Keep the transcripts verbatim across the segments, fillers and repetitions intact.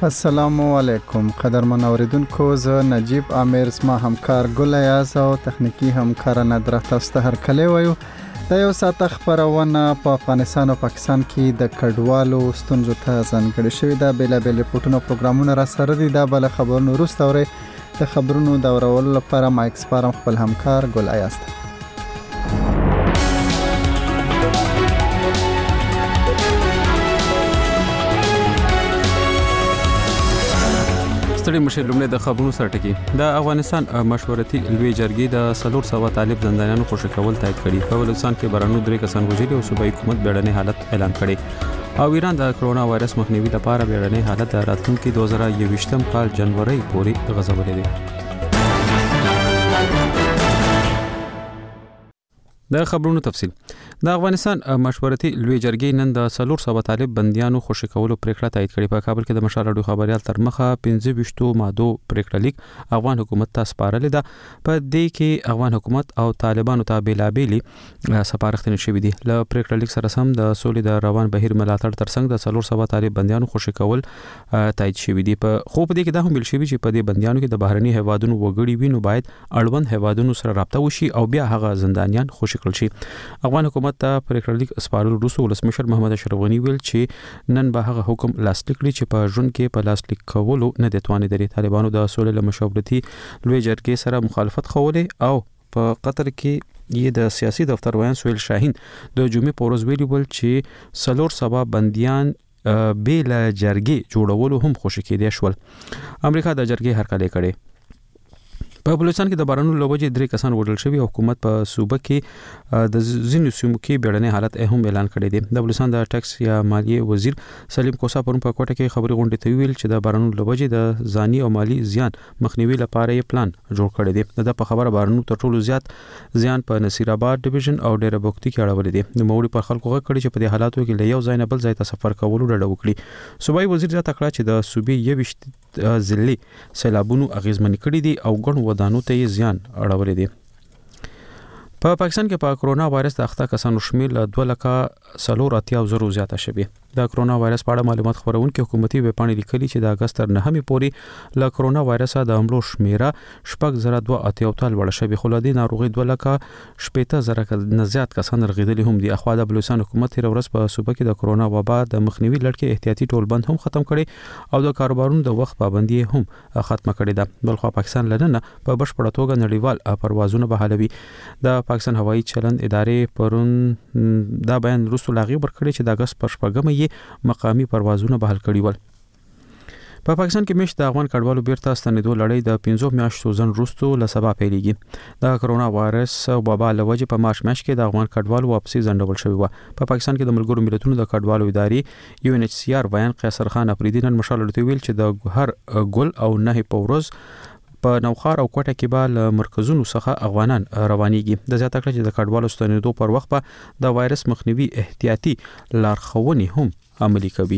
السلام علیکم قدرمن اوریدونکو، زه نجیب عامر، زما همکار ګل ایاز او تخنیکی همکار ندره تاسو ته هرکلی وایو. د یو ساعت خبرونه په افغانستان او پاکستان کې د کډوالو ستونزو ته ځانګړي شوی دا بیلابل ریپورتونه پروګرامونه را سره دي. دا بل خبرونه وروسته اوري. د خبرونو د اورولو لپاره مایک سپارم خپل همکار ګل ایاز ته. ستړي مشر لومړی د خبرونو سره ټکی. د افغانستان مشورتي لوی جرګې د سلور سوا طالب زندانیانو خوشی کول تایید کړي. په بلوچستان کې بارانو درې کسان وژلي او صوبایي حکومت بیړنی حالت اعلان کړي. او ایران د کرونا وایرس مخنیوي لپاره بیړنی حالت د راتلونکي دوه زره یوویشتم کال جنوري پورې غځولې ده. د خبرونو تفصیل. د افغانستان مشورتي لوی جرګې نن د سلور سوا طالب بنديانو خوشی کولو پریکړه تایید کړې. په کابل کې د مشال اډو خبريال تر مخه پنځه ویشتو مادو پریکړه لیک افغان حکومت ته سپارلې ده. په دې کې افغان حکومت او طالبانو ته بیلابېلي سپارښتنې شوې دي. ل پریکړه لیک سره سم د سولې د روان بهیر ملاتړ ترڅنګ د سلور سوا طالب بنديانو خوشی کول تایید شوې دي. په خو په دې کې دا هم ویل شوی چې په دې بنديانو کې د بهرني هیوادونو وګړي وینو باید اړوند هیوادونو سره رابطه وشي او بیا هغه زندانیان خوشی کړل شي. افغان حکومت ته پریکړه لیک سپارل وروسته ولسمشر محمد اشرف غنی ویل چې نن به هغه حکم لاسلیک کړي چې په ژوند کې په لاسلیک کولو نه د توانې لري. طالبانو د سولې له مشورتي لوی جرګې سره مخالفت خولې او په قطر کې یې د سیاسي دفتر ویان سویل شاهین د جمعې په ورځ ویلي ول چې سلور سبا بنديان بیل جرګې جوړولو هم خوشی کېدی شول. امریکا د جرګې هرکلی کړي. په بلوچستان کې د بارانونو له وجې درې کسان وژل شوي او حکومت په صوبه کې د ځینو سیمو کې بیړنی حالت هم اعلان کړی دی. د بلوچستان د ټیکس یا مالیې وزیر سلیم کوسا پرون په کوټه کې خبري غونډه ته ویل چې د بارانونو له وجې د ځاني او مالی زیان مخنیوي لپاره یې پلان جوړ کړی دی. د په خبره بارانونو تر ټولو زیات زیان په نصیر آباد ډیویژن او ډیره بوختي کې اړولې دي. د موړي پر خلکو غږ کړي چې په دې حالاتو کې له یو ځای نه بل ځای ته سفر کولو ډډه وکړي. صوبایي وزیر زیاته کړه چې د صوبې یوویشت ضلعي سیلابونو اغیزمن کړي دي او ګڼ ودانو ته یې زیان اړولې دي. په پاکستان کې په کرونا وایرس د اخته کسانو شمېر له دوه لکه څلور اتیا زرو زیاته شوی. د کرونا وایرس په اړه معلومات خبرونکو حکومتي ویبپاڼې لیکلي چې د اگست تر نهمې پورې له کرونا وایرس د حملو شمیره شپږ زره دوه اتیا تل وړ شوی. خو د ناروغي دوه لکه شپږ زره نه زیات کسان رغیدلي هم دي. اخوا د بلوچستان حکومت تیر ورځ په صوبه کې د کرونا وبا د مخنیوي لړ کې احتیاطي ټولبند هم ختم کړي او د کاروبارونو د وخت پابندي هم ختمه کړې ده. بلخو پاکستان لننه په بشپړه توګه نړیوال پروازونه بحالوي. د پاکستان هوایي چلند ادارې پرون دا بیان وروسته لاغي ورکړي چې د اگست پر شپږمه یې مقامی پروازونه بحال کړي ول. په پاکستان کې مش د افغان کډوالو بیرته ستنېدو لړۍ د پنځو میاشتو ځن وروسته له سبا پیلېږي. د کرونا وایرس وبا له وجې په مارچ میاشت کې د افغان کډوالو واپسي ځنډول شوی و. په پاکستان کې د ملګرو ملتونو د کډوالو ادارې یو ان ایچ سی آر ویان قیصر خان افریدی نن مشال ورته ویل چې د هر ګل او نه په ورځ په نوخار او کوټه کې به له مرکزونو څخه افغانان روانيږي. د زیاته کړه چې د کډوالو ستنېدو پر وخت په د وایرس مخنیوي احتیاطي لارښوونې هم عملي کوي.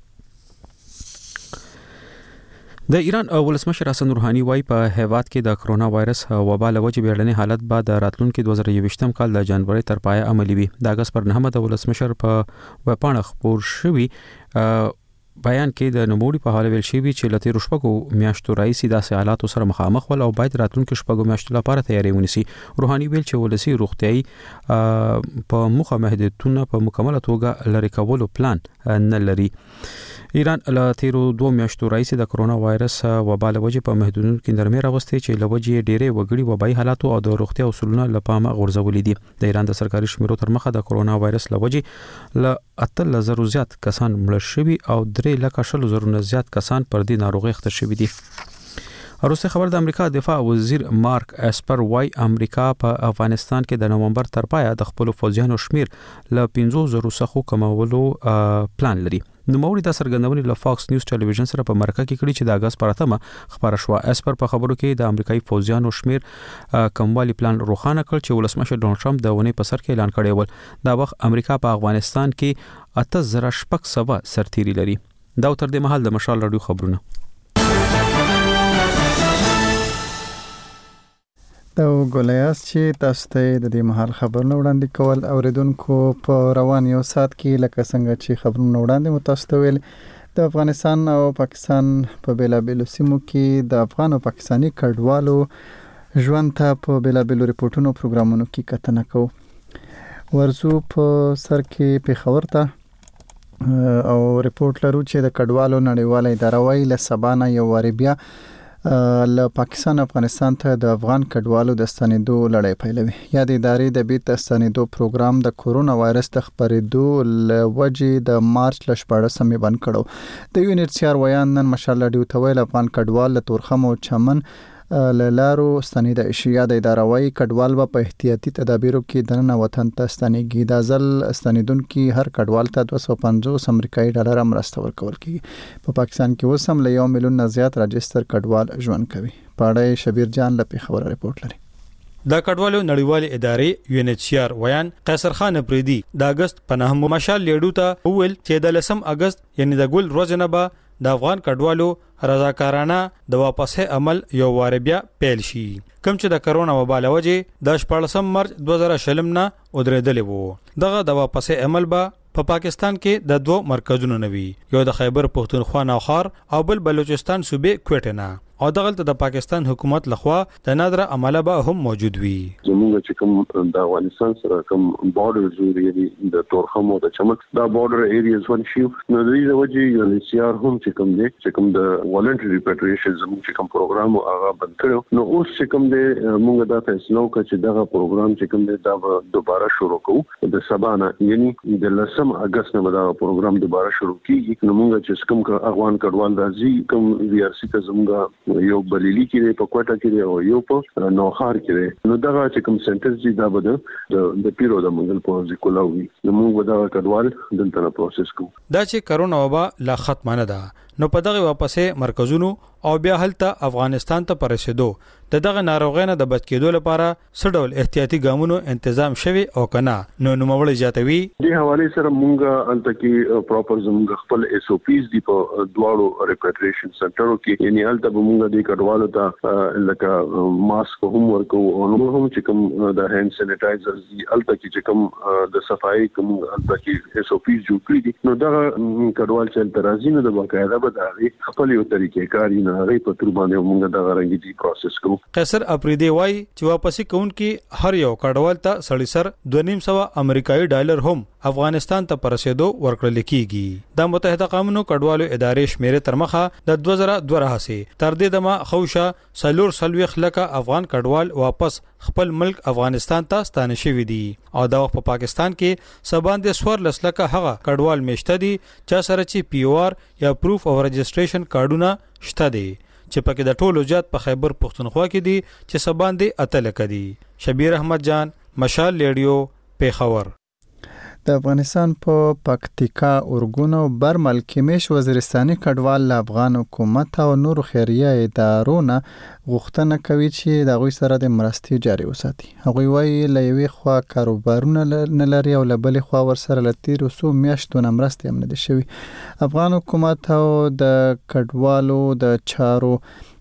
د ایران ولسمشر حسن روحاني وايي په هیواد کې د کرونا وایرس وبا له وجې بیړنی حالت به د راتلونکي دوه زره یوویشتم کال د جنوري تر پایه عملي وي. د اگست پر نهمه د ولسمشر په وپاڼه خبر شوی بیان کې د نوموړي په حواله ویل شوی چې لته رشپګو میاشتو رئیسي داسې حالاتو سره مخامخ ول او باید راتلونکي شپږو میاشتو لپاره تیاری ونیسي. روحاني ویل چې ولسی روغتيایي په مخه محدودیتونه په مکمله توګه لری کولو پلان نه لري. ایران له تیرو دوه میاشتو رئیسي د کرونا وایرس وبا له وجې په محدودونو کې نرمي راوستي چې له وجې ډېرې وګړي وبای حالاتو او د روغتیا اصولونو لپاره غورځولې دي. د ایران د سرکاري شمیرو تر مخه د کرونا وایرس له وجې له اتل زرو زیات کسان مړ شوي او درې لکه شل زرو نه زیات کسان پر دې ناروغي اخته شوي دي. وروسته خبر د امریکا دفاع وزیر مارک اسپر وای امریکا په افغانستان کې د نومبر تر پایه د خپل فوجیانو شمیر ل پنځه زره څخه کمولو پلان لري. نو موري د سرګندونې له فاکس نیوز ټلویزیون سره په مرکه کې کړي چې د اگست پر اتمه خبره شو. اسپر په خبرو کې د امریکایي فوجیانو شمیر کموالی پلان روښانه کړ چې ولسمشر ډونالد ټرمپ د ونې په سر کې اعلان کړی و. دا وخت امریکا په افغانستان کې اته زره شپږ سوه سرتیري لري. دا تر دې مهال د مشال رادیو خبرونه. دا ګولیاس چې تاسو ته د دې مهال خبرونه وړاندې کول اوریدونکو په روان یو سات کې لکه څنګه چې خبرونه وړاندې مو تاسو ته ویل د افغانستان او پاکستان په بیلابیلو سیمو کې د افغان او پاکستانی کډوالو ژوند ته په بیلابیلو ریپورتونو پروګرامونو کې کتنه کوو. ورزو په سر کې پیښور ته او ریپورت لرو چې د کډوالو نړیواله اداره وايي له سبا نه یو وارې بیا له پاکستان افغانستان ته د افغان کډوالو د ستنېدو لړۍ پیلوي. یا د ادارې د بیرته ستنېدو پروګرام د کورونا وایرس د خپرېدو له وجې د مارچ له شپاړسمې بند کړو. د یو ان ایچ سی آر ویان نن مشال راډیو ته ویل افغان کډوال له تورخم او چمن له لارو ستنېدای شي. یا د اداره وايي کډوال به په احتیاطي تدابیرو کې دننه وطن ته ستنېږي. دا ځل ستنېدونکي هر کډوال ته دوه سوه پنځوس امریکایي ډالر مرسته ورکول کیږي. په پاکستان کې اوس هم له یو میلیون نه زیات راجستر کډوال ژوند کوي. پاړی شبیر جان له پیښور ریپورت لري. د کډوالو نړیوالې ادارې یو ان ایچ سی آر ویان قیصر خان افریدي د اگست په نهمه مشال لیډو ته وویل چې د لسم اگست یعنی د ګل ورځ نه به د افغان کډوالو رضاکارانه د واپسې عمل یو وار بیا پیل شي. کوم چې د کرونا وبا له وجې د شپاړسم مارچ دوه زره شلم نه ودرېدلې وو. دغه د واپسې عمل به په پاکستان کې د دوه مرکزونو نوي، یو د خیبر پختونخوا نوخار او بل بلوچستان صوبې کوټه نه، او دغه د پاکستان حکومت لخوا د نادره عمله به هم موجود وي. زموږ چې کوم د افغانستان سره کوم بارډر زوري د تورخم او د چمن دا بارډر ایریاز ون شي نو د دې وجې یو ان ایچ سی آر هم چې کوم دی چې کوم د والنټری ریپاټریشن زموږ چې کوم پروګرام هغه بند کړو. نو اوس چې کوم دی موږ دا فیصله وکړه چې دغه پروګرام چې کوم دی دا به دوباره شروع کوو د سبا نه، یعنی د لسم اگست نه دا پروګرام دوباره شروع کیږي. نو موږ چې کوم افغان کډوال راځي کوم وی آر سی ته زموږ یو بلیلی کې په کوټه کې او یو په نوخار کې نو دغه چې کوم سنټر دي دا به د پیرو د منګل په ځکولاوي نو موږ دا کډوال دلته پروسس کوو. دا چې کرونا وبا لا ختمه نه ده نو په دغه واپسې مرکزونو او بیا هلته افغانستان ته پرسیدو د دغه ناروغانو د بچ کېدو لپاره څه ډول احتیاطي ګامونو تنظیم شوی او کنه. نو نوموړی جاتوي د حواله سره مونږه انت کې پراپر زموږ خپل ایس او پیز دی په دواړو ریپاټریشن سنټرو کې، یعنی هلته به مونږ د کډوالو ته لکه ماسک هم ورکو او نو هم چې کوم د هاند سینیټایزرز دی هلته کې چې کوم د صفایي کوم هلته کې ایس او پیز جوړ کړی دي. نو دا کډوال چې ترازی نه د باقاعده به د خپل یو طریقې کار نه غي په تر باندې مونږ د غرنګي دی پروسس کوو. قیصر افریدي وای چې واپسی کوونکی هر یو کډوال ته سړی سر دوه نیم سو امریکایي ډالر هم افغانستان ته پرسیدو ورکړل کیږي. د متحده قومونو کډوالو ادارې شمیره تر مخه د دوه زره دوه راهسي تر دې دمه خوشه سلور سلويخ لکه افغان کډوال واپس خپل ملک افغانستان ته ستانه شوی دي او دا په پاکستان کې سباند سور لسلکه هغه کډوال میشته دي چې سره چې پی او آر یا پروف او رجسټریشن کارډونه شته دي چې پکې د ټولو جات په خیبر پختونخوا کې دي چې سباندې اتل کدي. شبیر احمد جان مشال لیډیو پیښور. د افغانستان په پکتیکا اورګون او برمل کې مش وزیرستاني کډوال له افغان حکومت او نور خیریه ادارو نه غوښتنه کوي چې د غوي سره د مرستې جاري وساتي. هغوی وایي له یوې خوا کاروبارونه نه لري او له بلې خوا ورسره له تیرو څو میاشتو نه مرستې هم نه دي شوي. افغان حکومت او د کډوالو د چارو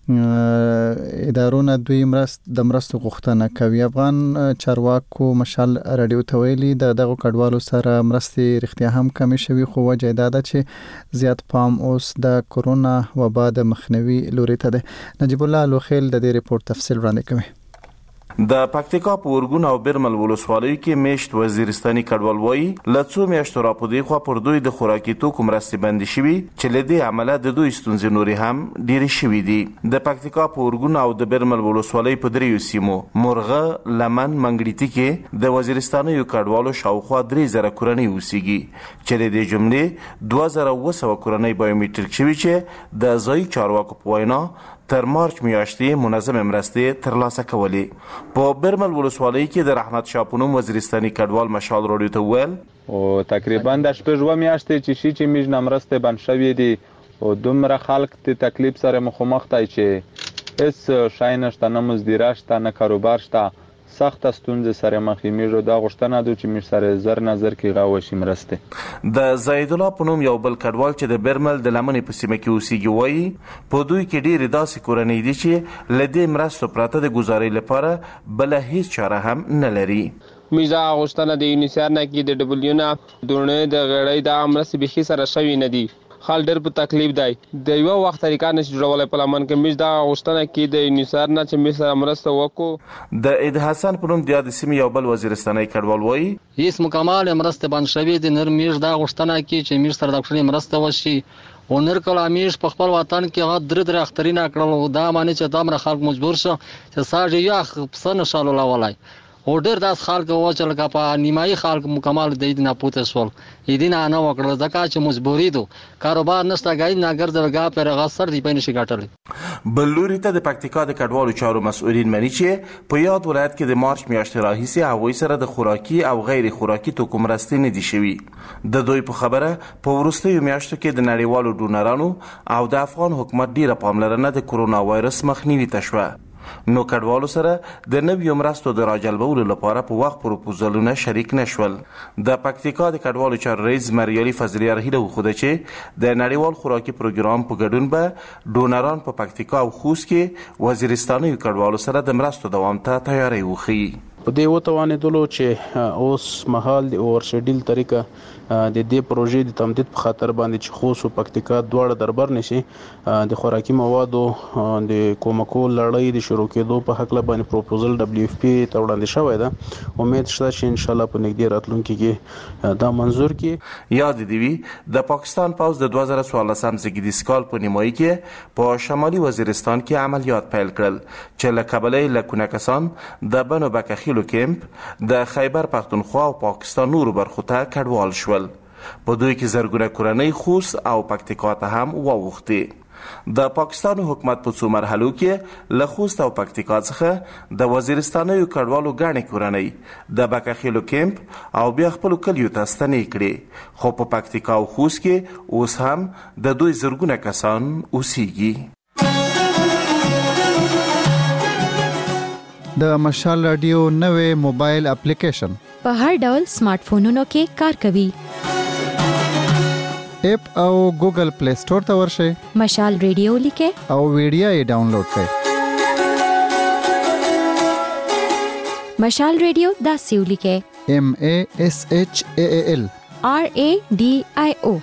ادارونه دوی مرست د مرستو غوښتنه کوي. افغان چارواکو مشال راډیو ته ویلي د دغه کډوالو سره مرستې رښتیا هم کمی شوي، خو وجه دا ده چې زیات پام اوس د کرونا وبا د مخنیوي لوري ته ده. نجیب الله لوخیل د دې ریپورت تفصیل وړاندې کوي. د پکتیکا په اورګون او برمل ولسوالۍ کې میشت وزیرستاني کډوال وایي له څو میاشتو راپورې خوا پر دوی د خوراکي توکو مرستې بندې شوي چې له دې امله د دوی ستونزې نورې هم ډېرې شوي دي. د پکتیکا په اورګون او د برمل ولسوالۍ په دریو سیمو مرغه، لمن، منګړیتي کې د وزیرستانیو کډوالو شاوخوا درې زره کورنۍ اوسېږي چې د دې جملې دوه زره اوه سوه کورنۍ بایومیټریک شوي چې د ځایي چارواکو په وینا تر مارچ میاشتې منظم مرستې ترلاسه کولې. په برمل ولسوالۍ کې د رحمت شاه پونم وزیرستاني کډوال مشال راډیو ته وویل او تقریبا د شپږ اوه میاشتې چې شي چې موږ نه مرستې بند شوې دي او دومره خلک د تکلیف سره مخامخ دي چې هېڅ شی نشته، نه مزدیره شته، نه کاروبار شته، سخت ستونزې سره مخ یې. دا غوښتنه ده چې موږ سره زر نظر کې غوا شي مرسته. د زید الله پونم یو بل کډوال چې د برمل د لمنې په سیمه کې اوسېږي وایي په دوی کې ډېرې داسې کورنۍ دي چې له دې مرستو پرته د ګزارۍ لپاره بله هیڅ چاره هم نه لري. میزه غوښتنه د یونیسیار نه کې د ډبلیو نه دونه د غړۍ د مرستې بخي سره شوی نه دي. حال ډېر په تکلیف دی د یو وخت طریقه نشي جوړولای په لمن کې مش دا غوښتنه کې د نثار نه چې مش سره مرسته وکړو. د اید حسن په نوم د یاد سیمې یو بل وزیرستاني کډوال وایي هیڅ مکمل مرسته باندې شوی د نر مش دا غوښتنه کې چې مش سره د خپل مرسته وشي او نر کله مش په خپل وطن کې هغه درې درې اخترینه کړل دا معنی چې دا خلک مجبور شو چې ساجي یا پسنه شالو لا ولای او ډېر داس خلک وچل کا په نیمایي خلک مکمل د دې نه پوتې سول یدي نه نه وکړل ځکه چې مجبوری دو کاروبار نشته غاید نه ګرځلګا پر غسر دی پېنه شي ګټل. بلوري ته د پکتیکا د کډوالو چارو مسؤلین مني چې په یاد ولایت کې د مارچ میاشتې راهیسې هغوی سره د خوراکي او غیر خوراکي توکو مرستې نه دي شوي. د دوی په خبره په وروستیو میاشتو کې د نړیوالو ډونرانو او د افغان حکومت ډیره پاملرنه د کرونا وایرس مخنیوي ته شوه. نو کډوالو سره د نویو مرستو د راجلبولو لپاره په وخت پروپوزلونه شریک نشول. د پکتیکا د کډوالو چارو رئیس مریالي فضلیار هیله وښوده چې د نړیوال خوراکي پروګرام په ګډون به ډونران په پکتیکا او خوست کې وزیرستاني کډوالو سره د مرستو دوام ته تیاری وښيي. په دې وتوانېدلو چې اوس مهال د اورشډیل طریقه د دې پروژې د تمدید په خاطر باندې چې خوست او پکتیکا دواړه دربر نشي د خوراکي موادو د کومکو لړۍ د شروع کېدو په حق له باندې پروپوزل دبليو اف پی ته وړاندې شوی ده. امید شته چې ان شاء الله په نږدې راتلونکي کې دا منظور کړي. یاد دی وی د پاکستان پوز د دوه زره څوارلسم زیږدیز کال په نیمایي کې په شمالي وزیرستان کې عملیات پیل کړل چې له کابلې لکونه کسان د بنو بکخیلو کیمپ د خیبر پختونخوا او پاکستان نورو برخو ته کډوال شول. په دوی کې زرګونه کورنۍ خوست او پکتیکا ته هم واوښتې. د پاکستان حکومت په څو مرحلو کې له خوست او پکتیکا څخه د وزیرستانیو کډوالو ګڼې کورنۍ د بکخیلو کیمپ او بیا خپلو کلیو ته ستنې کړې، خو په پکتیکا او خوست کې اوس هم د دوی زرګونه کسان اوسیږي. د مشال رادیو نوې موبایل اپلیکیشن په هر ډول سمارټ فونونو کې کار کوي. اپ او ګوګل پلی سٹور ته ورشئ، مشال ریډیو لیکئ او ویډیو یې ډاونلوډ کړئ. مشال ریډیو داسې ولیکئ: ایم ای ایس ایچ ای ای ال آر ای ډي آی او.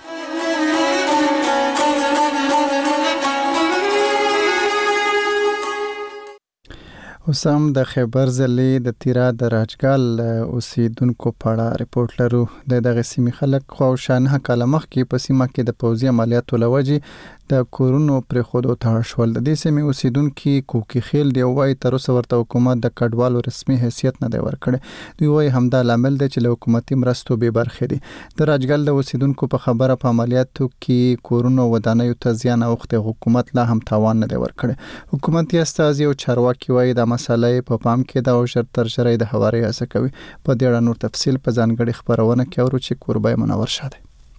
اوسم د خیبر ضلع د تیرا د راجګال اوسیدونکو په اړه ریپورت لرو. د دغه سیمې خلک خو شانه کاله مخکې په سیمه کې د پوځي عملیاتو لوجې د کورونو پر خودو ته شول. د دې سیمې اوسیدونکو کوکی خیل دی وای تر اوسه ورته حکومت د کډوالو رسمي حیثیت نه دی ورکړی. دوی وای همدا لامل دی چې له حکومتي مرستو به برخې دي. د راجګال د اوسیدونکو په خبره په عملیاتو کې کورونو ودانیو ته زیان اوخته، حکومت لا هم تاوان نه دی ورکړی. حکومتي استازي او چارواکي وای د مسالې په پام کې دا او شر تر شرای د حواري هڅه کوي. په دې اړه نور تفصیل په ځانګړي خبرونه کې اورو چې قربای منور شاده.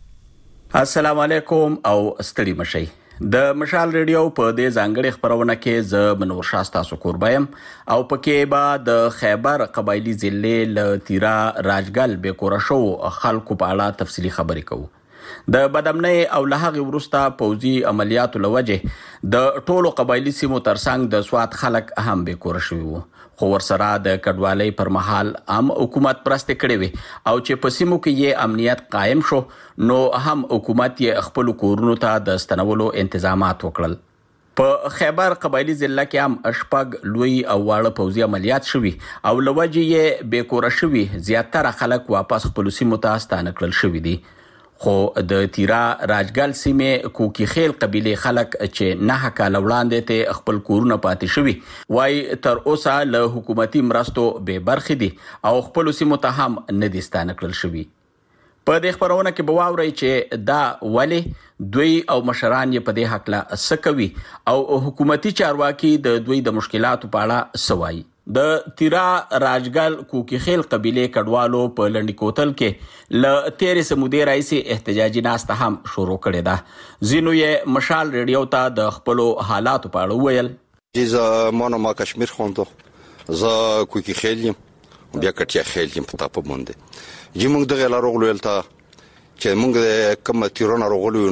السلام علیکم او ستړي مشي. د مشال ریډیو په دې ځانګړي خبرونه کې ز منور شاستا سو قربایم او پکې با د خیبر قبایلی ضلع ل تیرا راجګل به کورشو خلکو په اړه تفصیلی خبرې کوو. د بدامنۍ او لهغه ورسته پوځي عملیاتو لوجه د ټولو قبایلی سیمو ترڅنګ د سواد خلک هم به کور شوی وو، خو ورسره د کډوالۍ پر مهال هم حکومت پرسته کړې وي او چې په سیمو کې یې امنیت قائم شو نو هم حکومت یې خپل کورونو ته د ستنولو انتظامات وکړل. په خیبر قبایلی ضلع کې هم اشپګ لوی او واړه پوځي عملیات شوي او لوجه یې به کور شوي زیاتره خلک واپس خپل سیمو ته ستانه کړل شوي دي. خو د تیرا راجګل سیمه کوکی خیل قبیله خلک چې نه کال وړاندې ته خپل کورونه پاتې شوي وای تر اوسه له حکومتي مرستو به برخې دي او خپل سیمو ته هم نه دي ستانه کړل شوي. په دې خبرونه کې به واورئ چې دا ولی دوی او مشران یې په دې حق لا سکوي او حکومتي چارواکي د دوی د مشکلاتو په اړه سوای. د تیرا راجګل کوکی خیل قبیله کډوالو په لنډی کوتل کې ل تیرې سمودې راځي احتجاجي ناسته هم شروع کړې ده. زینو یې مشال ریډیو ته د خپل حالاتو په اړه ویل. جزا مانو ما کشمیر خوندو ز کوکی خیلیم بیا کټیا خیلیم په تاسو باندې چې موږ دغه لارو غلولتا چې موږ کوم تیرونه غلو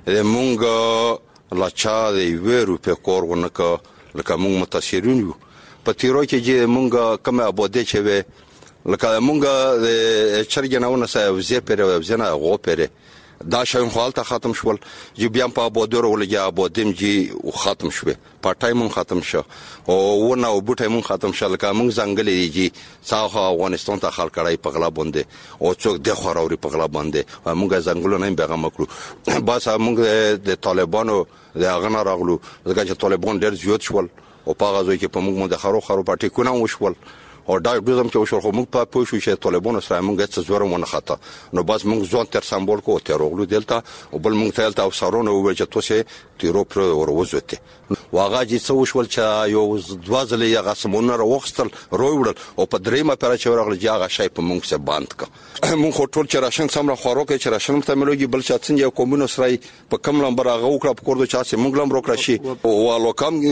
موږ لاچا دی ویرو په کور ونکه لکه موږ متاثرین یو په تیرو کې چې مونږ کومه ابوده چې وي لکه مونږ د چرګناونه سه وزې پره وزنه غو پره دا شاین خپل ختم شول چې بیا په بودور ولګیا بودیم چې ختم شوه پټای مون ختم شو او ونه او بوټای مون ختم شول کا مون ځنګلې دي څاخه افغانستان ته خلک کړای په غلا باندې او څوک د خوروري په غلا باندې مونږ ځنګلونه نه بیغه مکړو بس مونږ د طالبانو د هغه راغلو ځکه چې طالبان ډېر زیات شول او په غزوې کې په مونږ د خرو خرو پټی کونه وشول او دا دوزم چې وشول خو موږ په پوه شو چې طالبان سره موږ څه زور ونه خطا نو بس موږ ځون تر سمبول کو تر وګلو دلته او بل موږ ته تل افسرونه او چې تاسو تیرو پر وروزته واغه چې څه وشول چې یو دوازله یې غسمونه راوخستل روړل او په دریمه پر چې ورغل چې هغه شی په موږ سره باند کا موږ ټول چې راشن سمره خورو کې چې راشن ته ملوږي بل چې څنګه یو کومونو سره په کم لمبر هغه وکړه په کوردو چې موږ لم روکړه شي او الوکم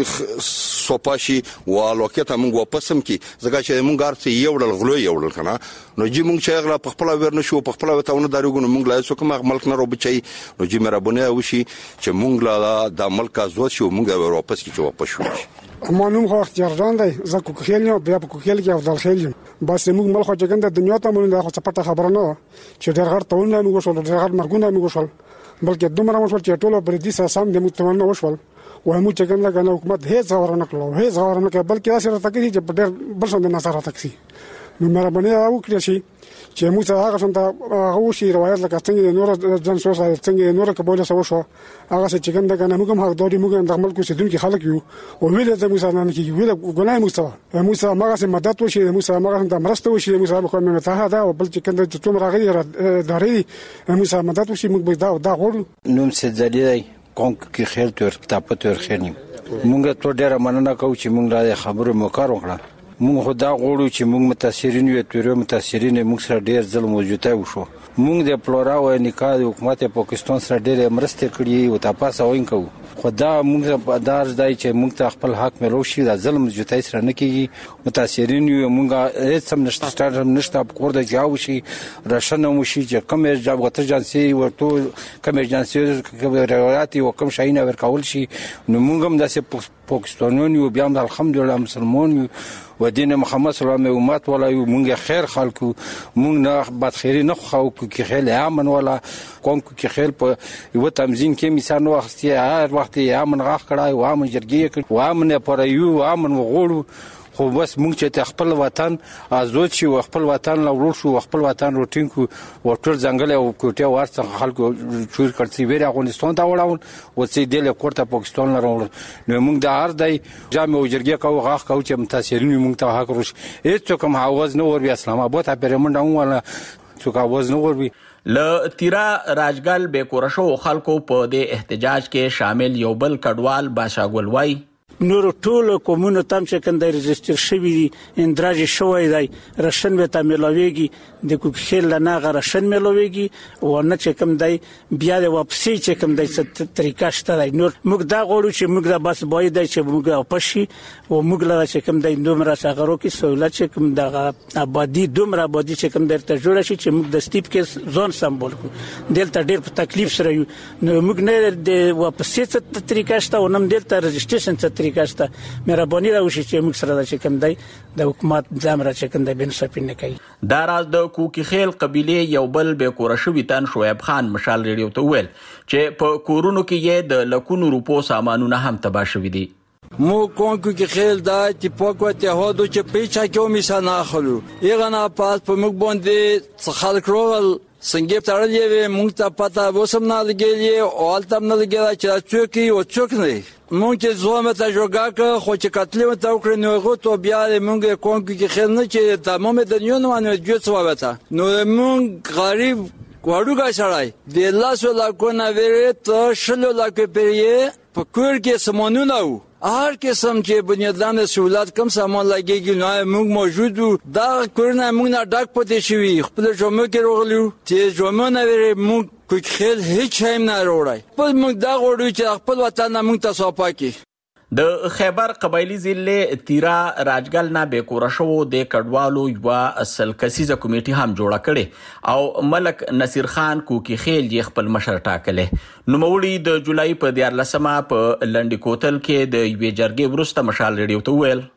سوپاشي او الوکته موږ واپسم کی ځکه چې موږ ارته یو ډول غلو یو ډول کنه نو چې موږ چې غلا په خپل ورنه شو په خپل وتاونه داروګو موږ لا څوک ملک نه روبچي نو چې مې ربونه وشي چې موږ لا د ملک ازوت شو موږ واپس کی چې واپس شو مانوم خو اختیار جان دی زکو خېلنو بیا په کوکل کې افضل خېلم بس موږ مل خو چې د دنیا ته مونږ خو څه پته خبره نه چې ډېر غړ تاونه موږ شول ډېر غړ مرګونه موږ شول بلکې دومره مو شول چې ټول پر دې سم د متمنه وشول ومو چې څنګه کنه حکومت هیڅ غوړ نه کړو هیڅ غوړ نه کړ بلکې اسره تکي چې ډېر بل څه د نظر تکسي نو مهرباني وکړئ شي چې موږ هغه څنګه هغه شی روایت لکه څنګه نور ځان سوسه څنګه نور کبوله سو شو هغه چې څنګه کنه موږ هم حق دوی موږ د عمل کو سیدون کې خلک یو او ویل د موږ نه کې ویل ګناه موږ موږ هغه سم مدد وشي موږ هغه د مرسته وشي موږ هغه کومه متحده او بل چې کنه چې څومره غوړي داري موږ مدد وشي موږ دا دا غوړو نوم سيدزالي کونک کې خیر تور تاپه تور خیر نیم مونږ ته ډیره مننه کوو چې مونږ را خبرو مو کار وکړه مونږ خدا غوړو چې مونږ متاثرین یو تورو متاثرین مونږ سره ډیر ظلم موجوده وشو مونږ د پلورا او نکاح حکومت پاکستان سره ډیره مرسته کړې او تاسو وایو خدا مونږ په دار ځای چې مونږ ته خپل حق ملو شي د ظلم موجوده سره نه کیږي متاثرین یو مونږ هیڅ هم نشته ستاره نشته په کور د جاو شي راشنه مو شي چې کوم جاب غته جنسي ورته کوم جنسي کوم روایت او کوم شاینه ورکول شي نو مونږ هم داسې پاکستانیان یو بیا الحمدلله مسلمان یو و دین محمد صلی الله علیه و امت ولا یو مونږ خیر خلکو مونږ نه بد خیری نه خو کې خیل امن ولا کوم کې خیل په یو تنظیم کې مثال نو اخستي هر وخت یې امن غاخ کړای و امن جرګي کړ و امن پر یو امن وغوړو خو بس مونږ چې خپل وطن ازوت شي خپل وطن لور شو خپل وطن روټین کو ورټر ځنګل او کوټه ورڅ خلکو چور کړسي ویره افغانستان ته وړاون و چې دله کوټه پاکستان لرول نو مونږ د هر دای جامع وجرګي کو غاخ کو چې متاثرین مونږ ته حق روش هیڅ کوم حواز نه ور بیا اسلام آباد ته پرمنډ ولا څوک حواز نه ور بي ل تیرا راجګل به کورشو خلکو په د احتجاج کې شامل یو بل کډوال باشاګل وای نور ټول کومونه تم چې کنده ريجستر شوی دي اندراج شوی دی رشن به تعمیلويږي د کوخیل نه غرشن ملويږي او نه چې کوم دی بیا د واپسی چې کوم دی څه طریقه شته نور موږ دا غواړو چې موږ دا بس باید چې موږ پشي او موږ لا چې کوم دی دومره څنګه کې سہولت چې کوم د آبادی دومره آبادی چې کوم درته جوړ شي چې موږ د سټیپ کې ځون سمبول کو دلته ډېر په تکلیف سره یو نو موږ نه د واپسی څه طریقه شته او نم دلته ريجستریشن څه کاشته مهرباني راوشي چې موږ سره د چکم دی د حکومت ځامره چکم دی بن سپین نه کوي دا راز د کوکی خیل قبيله یو بل به کورشوي تن شعیب خان مشال ریډیو ته ویل چې په کورونو کې یې د لکونو روپو سامانونه هم تباه شوي دي مو کونکو کې خیل دا چې پاکو اتحادو چې پیچا کې میسا نه خلو یغه نه پاس په موږ باندې خلک رول څنګه تړلې وي موږ ته پتا وسم نه لګېلې او التم نه لګېلا چې څوک یو څوک نه موږ چې زومه ته جوړګه خو چې کتلې ته وکړ نو غو ته بیا موږ کونکو کې خیل نه چې تمام دنیا نو نه جوړ څه وته نو موږ غریب وړوګه شړای د الله سره کو نه ویره ته شلو لکه پیری په کور کې سمونونه و هر قسم چې بنیادلانه سہولت کم سامان لګيږي نو موږ موجود دا کورونه موږ نه ډاک پته شوی خپل جومه کې روغلو چې جومه نه ویری موږ کوم خیل هیڅ هم نه وروړای په موږ دا غوړو چې خپل وطن موږ ته صفا کی د خیبر قبایلی ضلع تیرا راجګل نه به کورشو د کډوالو یو اصل کسیزه کمیټي هم جوړه کړي او ملک نصیر خان کوکی خیل یې خپل مشر ټاکله نو مولي د جولای په دیارلسمه په لنډی کوتل کې د یوې جرګې ورسته مشال ریډیو ته ویل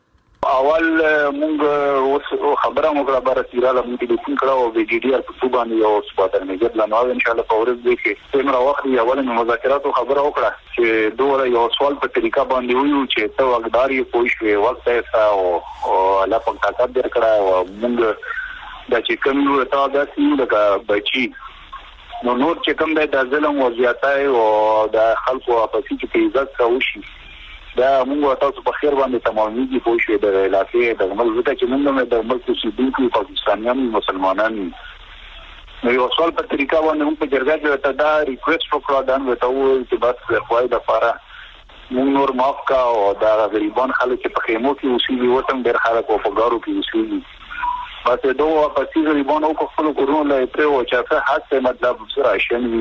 اول مونږ اوس خبره مو کړه بار تیراله مونږ د کوم کړه او د جی ډي ار په توګه باندې او سپاتر میګر لنو ان شاء الله په ورځ کې چې څومره وخت یې اول مذاکرات خبره وکړه چې دوه یو سوال په طریقه باندې ویو چې ته وګداري کوی شوې وخت یې او لا په طاقت درکړه او مونږ د چې کوم نو تا داسې لکه بچي نو نور چې کوم د ظلم او زیاتای او د خلکو په سي کې عزت کوشي دا موږ تاسو په خیر باندې تمامي په شوې د علاقې د عمل وته چې موږ د ملک سیدونکو پاکستانیان مسلمانان نو یو سوال په طریقه باندې موږ په جرګه کې ته دا ریکوست وکړه دا نو ته و چې بس خوای د فاره موږ نور معاف کا او دا غریبان خلک په خیمو کې اوسېږي وته ډېر خلک په ګارو کې اوسېږي بس دوه پسې غریبان او خپل کورونه لای پر او چې څه حد مطلب سره شنوي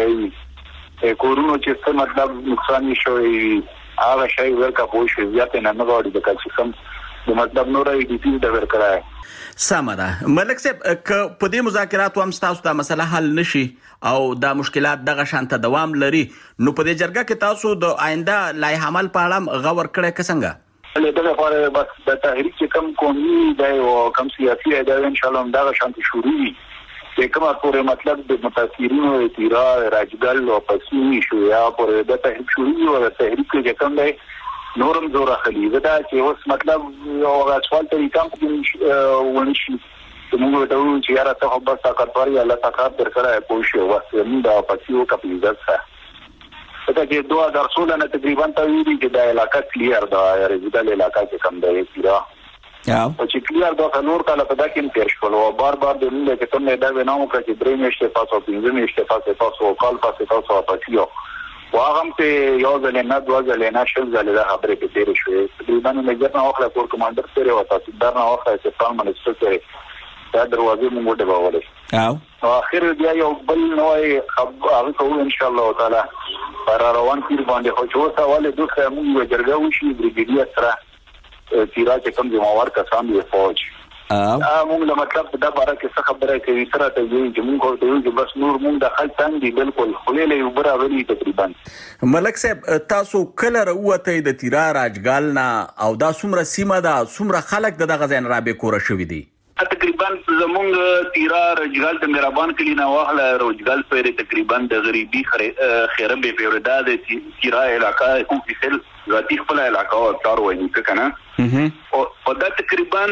کوي کورونه چې څه مطلب نقصان شوی هغه شی ورکا پوښي زیاته نه غواړي د کال سم د مطلب نور ای ډی پی د ورکړای سمره ملک صاحب ک په دې مذاکراتو هم تاسو د مسله حل نشي او د مشکلات دغه شانته دوام لري نو په دې جرګه کې تاسو د آینده لای عمل په اړه غور کړئ کسنګ له دغه لپاره بس د تحریک چې کم قومي دی او کم سیاسي دی ان شاء الله دا شانتي شروع وي چې کومه پورې مطلب د متاثرینو تیرا راجګل او پسینی شو یا پورې د تحریک شروع او د تحریک کې کم دی نورم زور اخلي دا چې اوس مطلب او غاښوال طریقې کوم ونشي موږ ته و چې یاره ته بس طاقت وري الله طاقت درکړه پوښي واسه موږ د پسیو کپیزات سره دا چې دوه هزار سولہ نه تقریبا ته ویلي چې د علاقې کلیر دا ریزیدل علاقې کې کم دی تیرا یا او چې کلیر دا نور کله په دکې تیر شول او بار بار د موږ چې کوم نه دا ونامو کې چې درې میاشتې پاسو پنځه میاشتې پاسو تاسو کال پاسو تاسو پاتیو واغم ته یو ځل نه دوه ځل نه شل ځل دا خبرې کې تیر شوې تقریبا نه ګرځنه اوخله کور کمانډر سره او تاسو درنه اوخله چې فارم منسټر سره دا دروازې موږ ته باولې او اخر بیا یو بل نوې خبر کوو ان شاء الله تعالی پر روان کیر باندې خو چې سوال دوه موږ جرګه وشي بریګیډیر سره تیرا چې کوم ذمہوار کسان دی فوج ا موږ له مطلب دا باره کې څه خبره کوي سره ته وی چې موږ ته وی چې بس نور موږ د خلک څنګه بالکل خلیله یو برابرۍ تقریبا ملک صاحب تاسو کله راوته د تیرا راجګال نه او دا څومره سیمه دا څومره خلک دغه ځین رابې کور شوې دي تقریبا زمونږ تیرا رجګال ته مهربان کلی نه واخله رجګال په تقریبا د غریبي خیره به پیوړه د تیرا علاقې کوم فصل ذاتی خپل علاقې او تار وایي کنه او په دا تقریبا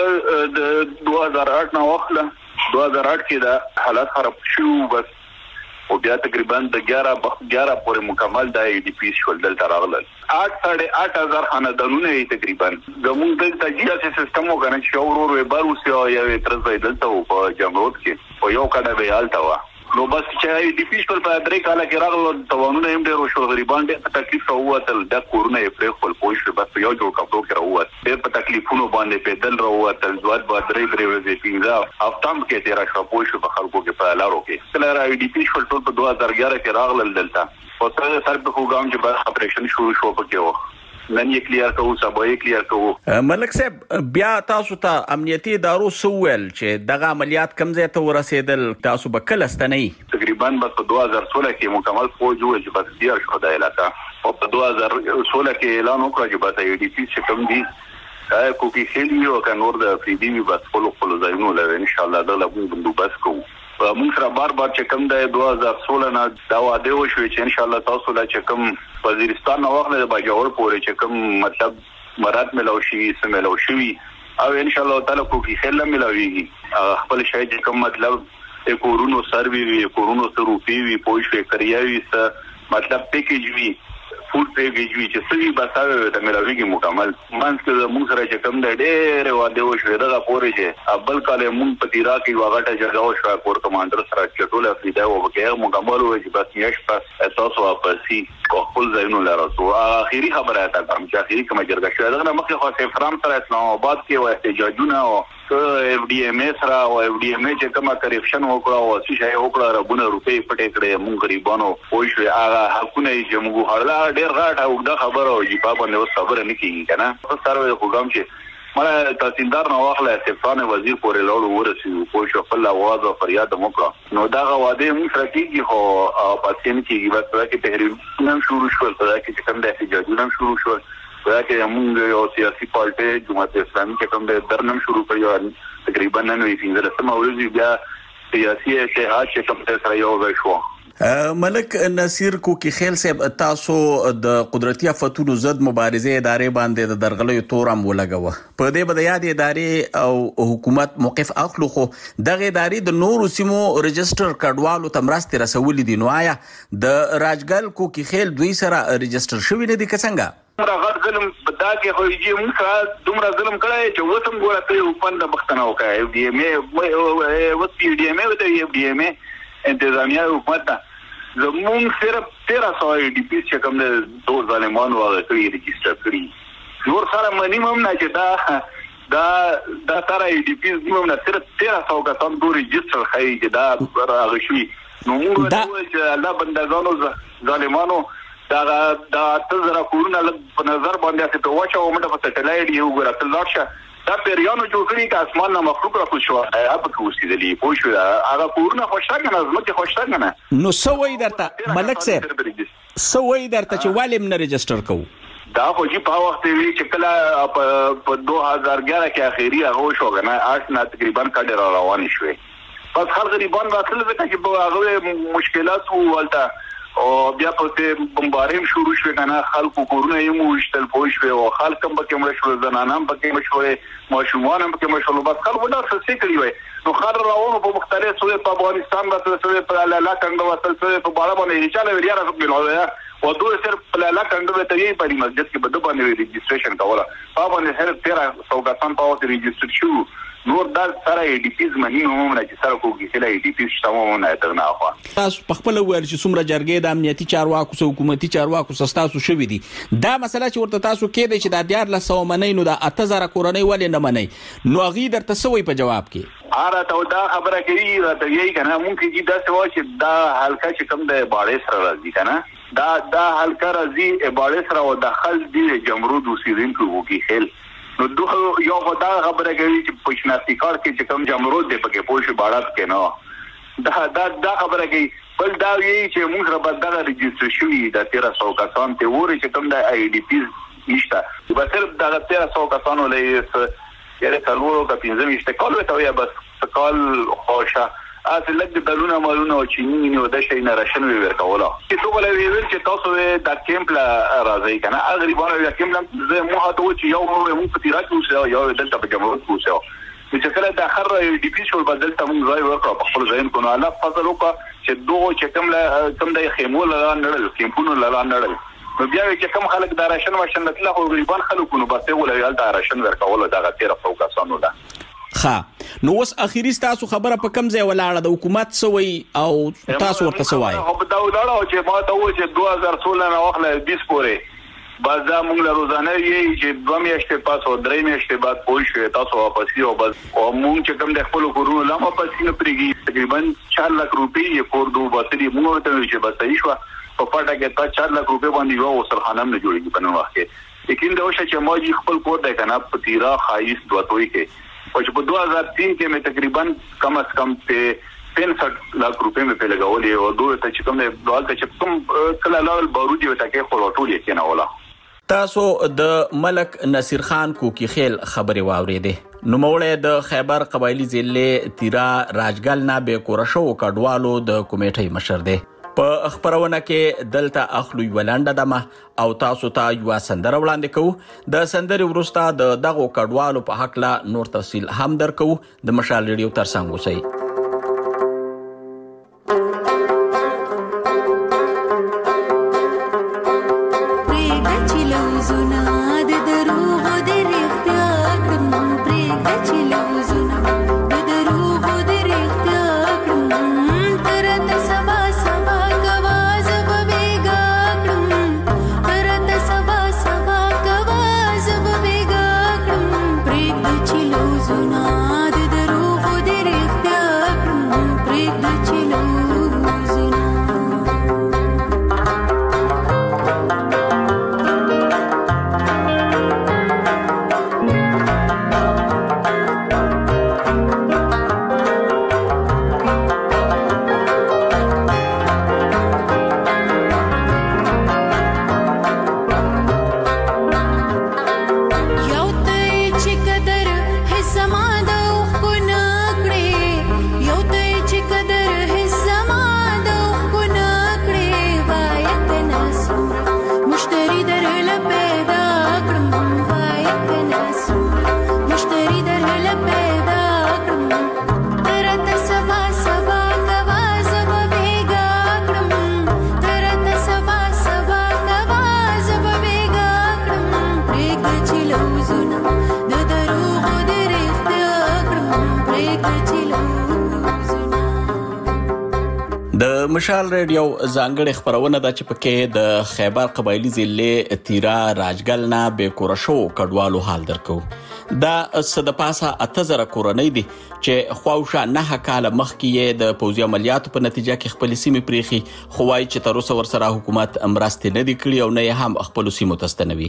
د دوه هزار اته نه واخله دوه هزار اته کې دا حالات خراب شو بس او بیا تقریبا د اګیارہ اګیارہ پورې مکمل د ای ډی پی شول دلته راغلل آठ ساڑھے آٹھ هزار خاندانونه تقریبا زموږ د تجهیزاتي سیستم وګڼل چې اورور به بروس یا ترځ دلته په جمهوریت کې او یو کډه به حالت وا نو بس چې ای ډی پی شول په درې کاله کې راغلل توانونه هم ډېر شو غریبان ډېر تکلیف راووتل د کورونه یې خپل پوښ بس یو جوړ کپړو کې راووت ډېر په تکلیفونو باندې پیدل راووتل ځواد به درې درې ورځې پیږه افتام کې تیر شو پوښ په خلکو کې په لارو کې کله ای ډی پی شول ټول په دوه هزار اګیارہ کې راغلل دلته او تر سر په کوم چې به اپریشن شروع شو پکې و نن یې کلیر کوو سبا یې کلیر کوو ملک صاحب بیا تاسو ته امنیتي ادارو سوول چې دغه عملیات کم ځای ته ورسېدل تاسو به کله ستنئ تقریبا په دوه هزار سولہ کې مکمل فوج و چې بس بیا شو د علاقې او په دوه هزار سولہ کې اعلان وکړ چې بس ای ډی پی چې کوم دي کوکی خېلی او کنور د فریدي بس خپل خپل ځایونو لري ان شاء الله دا لږ بندوبست کوو موږ سره بار بار چې کوم د دوه هزار سولہ نه دا وعده وشو چې ان شاء الله تاسو لا چې کوم وزیرستان نو واخله د باجوړ پورې چې کوم مطلب مراد ملو شي سملو شي او ان شاء الله تعالی کوکی خېل ملويږي خپل شای چې کوم مطلب کورونو سروي وي کورونو سروپی وي پوښ کریاوي څه مطلب پیکیج وي فود پیکیج وی چې سوي بساوي د ملويږي مکمل مانځ د موږ سره چې کوم د ډېر واده وشو دغه پورې چې ابل کاله موږ په تیرا کې واغټه جګاو شو کور کمانډر سره چې ټول افریدا او وګړي مکمل وي چې بس یش پس تاسو واپسي خپل ځایونو لرسو اخیری خبره ده کوم چې اخیری کوم جرګه شو دغه مخه خو سفرام سره اسلام آباد کې و احتجاجونه او اف ډي ام اس را او اف ډي ام چې کومه کرپشن وکړه او چې شای وکړه ربونه روپې پټې کړې موږ غریبانو پوښ هغه حقونه چې موږ هرلا ډېر غاټه او دا خبره او چې په باندې خبره نه کیږي کنه سره خو کوم چې مله تحصیلدار نو واخله استفان وزیر پورې لوړ ورسې پوښ خپل आवाज او فریاد موکړه نو دا غواده موږ سره کیږي خو پاتین کیږي بس دا کې تحریر نن شروع شو دا کې کوم د احتجاجونه شروع شو دا کې موږ یو سیاسي پارټي جماعت اسلامي چې کوم د درنم شروع کړو تقریبا نن وی فینځل سم ورځ بیا سیاسي اتحاد چې کوم څه سره یو ځای شو. ملک نصیر کوکی خیل صاحب تاسو د قدرتي آفتونو ضد مبارزه ادارې باندې د درغلې تورم ولګوه په دې بده یاد ادارې او حکومت موقف اخلو خو دغه ادارې د نورو سیمو ريجستر کډوالو تمرست رسولې دي نو آیا د راجګل کوکی خیل دوی سره ريجستر شوی نه دي څنګه دومره غټ ظلم دا کې خو یې موږ دومره ظلم کړی چې وسم ګوره ته په د بختنه وکړي ډي ام ای وس پی ډي ام ای ته ډي ام ای انتظامیه حکومت زمون صرف تیرہ سو ای ڈی پی چې کوم د دوه ظالمانو هغه کړی ريجستر کړی نور سره منیمم نه چې دا دا دا سره ای ډی پی زموږ نه صرف تیرہ سو کسان دوه ريجستر خای چې دا راغی شوی نو موږ چې الله بندگانو ظالمانو دا دا تزرا کورونه په نظر باندې څه په واچو موږ په سټلایټ یو ګرځل لاشه دا پیریانو جوړ کړی که اسمان نه مخلوق را خو شو هغه په وسیدلی پوه شو هغه کورونه خوشاله نه زمکه خوشاله نه نو سوې درته ملک صاحب سوې درته چې والم نه ريجستر کو دا خو چې په وخت وی چې کله په دوه هزار اګیاره کې اخیری هغه شو غنه آش نه تقریبا کډه روان شوې پس خلک غریبان واصل ځکه چې هغه مشکلات ولته او بیا په بمباریم شروع شو کنه خلکو کورونه یې موشتل پوښ شو او خلک هم پکې مړ شو زنانان پکې مړ شو ماشومان هم پکې مړ شو بس خلکو دا څه کوي وای نو خر راوونو په مختلف سوې په افغانستان باندې سوې په لالا کنده وصل سوې په بارا باندې چاله ویرا راځي نو او دوی صرف په لالا کنده ته یې په مسجد کې بده باندې ريجستریشن کوله په باندې هر تیرا سوګاتان په واسطه ريجستر شو نور دا سره ای ډی پیز منی نو نه چې سره کوږي چې ای ډی پیز شتمو نه ترنه اخوا تاسو په خپل ویل چې څومره جرګې د امنیتي چارواکو سو حکومتي چارواکو سستاسو شوې دي دا مسله چې ورته تاسو کې دی چې د دیار له سو منی نو د اته زره کورنۍ ولې نه منی نو غي درته سوې په جواب کې اره ته دا خبره کوي راته یې کنه مونږ کې دا څه چې دا حلقه چې کوم د باړې سره راځي کنه دا دا حلقه راځي باړې سره او داخل دی جمرود وسیرین کوږي خل نو دوه یو ودا خبره کوي چې پښناستي کار کې چې کوم جمرود دی پکې پوښ باړات کې نو دا دا دا خبره کوي بل دا وی چې موږ را بدل ريجستر شوی د تیرہ سو کسان ته وری چې کوم د ای ډی پی نشته به صرف د تیرہ سو کسانو لې یره څلورو کا پنځه میشته کال وته یا بس کال خوشه اته لګ د دلونه مالونه او چینی نو د شي نه راشن وی ورکوله چې څو بل وی چې تاسو د کیمپ لا راځي کنه غریبانو د کیمپ لا زه مو هاتو چې یو مو په تیرات اوسه یو دلته په جمهوریت اوسه چې کله د اخر ډی پی شو بدل ته موږ ځای ورکړو په خپل ځای کو نو الله فضل وکړه چې دوه چې کوم لا کوم د خیمو لا نړل کیمپونو لا نړل نو بیا چې کوم خلک د راشن ماشن نتله خو غریبان خلکو نو بس ول یال د راشن ورکول دغه تیر فوکسانو ده ښه نو اوس اخیری تاسو خبره په کم ځای ولاړه د حکومت سوی او تاسو ورته سوای او دا ولاړه چې ما ته و چې دوه هزار څولنه نه واخله بیس پورې بس دا موږ له روزانه یې چې دوه میاشتې پاس او درې میاشتې بعد پوه شو تاسو واپس یو بس او موږ چې کوم د خپل کورونو لا واپس نه پرېږي تقریبا چار لک روپۍ یې کور دوه باتري موږ ته چې بس صحیح شو په پټه کې تا چار لک روپۍ باندې یو سرخانه نه جوړیږي په نو وخت کې لیکن دا وشه چې ما خپل کور د کنه په تیرا خایس دوتوي کې او چې په دوه هزار تین کې مې تقریبا کم از کم په پنځه لک روپۍ مې په لګولې او دوه ته چې کوم د دوالته چې کوم کله لاول بارودي وته کې خلوټول یې کنه ولا تاسو د ملک نصیر خان کوکی خیل خبري واوریده نو موړې د خیبر قبایلی ضلع تیرا راجګل نه به کورشو کډوالو د کمیټې مشر دی په خبرونه کې دلته اخلو ولانډه دمه او تاسو ته یو سندره وړاندې کوو د سندري ورسته د دغه کډوالو په حق لا نور تفصیل هم درکو د مشال ریډیو ترڅنګ اوسئ د مشال رادیو ځانګړي خبرونه د چپکې د خیبر قبایلی ضلع تیرا راجګل نه به کورشو کډوالو حال درکو دا صد پاسه اتزره کورنۍ دي چې خواوشه نه کال مخکې د پوځي عملیاتو په نتیجه کې خپل سیمې پریخي خوای چې تر اوسه ورسره حکومت امرسته نه دی کړی او نه هم خپل سیمو تستنوي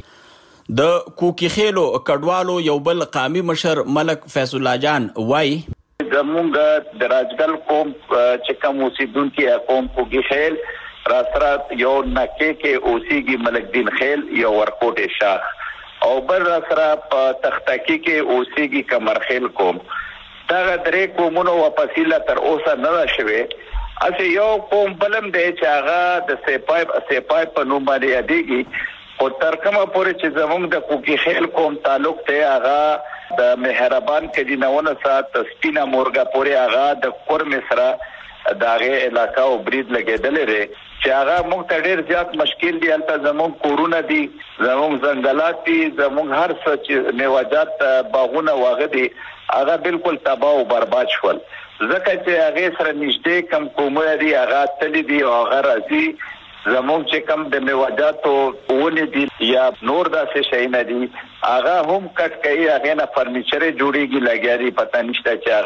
د کوکی خېلو کډوالو یو بل قامي مشر ملک فیصل الله جان وای زمونږ د راجګل قوم چې کوم اوسیدونکي قوم کوکی خیل را سره یو نکې کې اوسیږي ملک دین خیل یو ورکوټ شاخ او بل را سره په تختکی کې اوسیږي کمر خیل قوم دا درې قومونو واپسیله تر اوسه نه شوي اسی یو قوم بلم دی چې هغه د سپای سپای په نوم باندې یادېږي او تر کومه پورې چې زمونږ د کوکی خیل قوم تعلق ته هغه د مهربان کدینونه سات سپینا مورګه پورې هغه د کورم سره داغه علاقہ او برید لګیدل لري چې هغه موږ ته ډیر زیات مشکل دي البته زموږ کورونه دي زموږ ځنګلات دي زموږ هر څه چې میوجات باغونه واغ دي هغه بالکل تباہ او برباد شول ځکه چې هغه سره نشته کم کومه دي هغه تل دي او هغه راځي زموږ چې کم د میوجاتو ونې دي یا نور داسې شي نه دي هغه هم کټ کوي هغه نه فرنیچر جوړیږي لګیاري پته نشته چې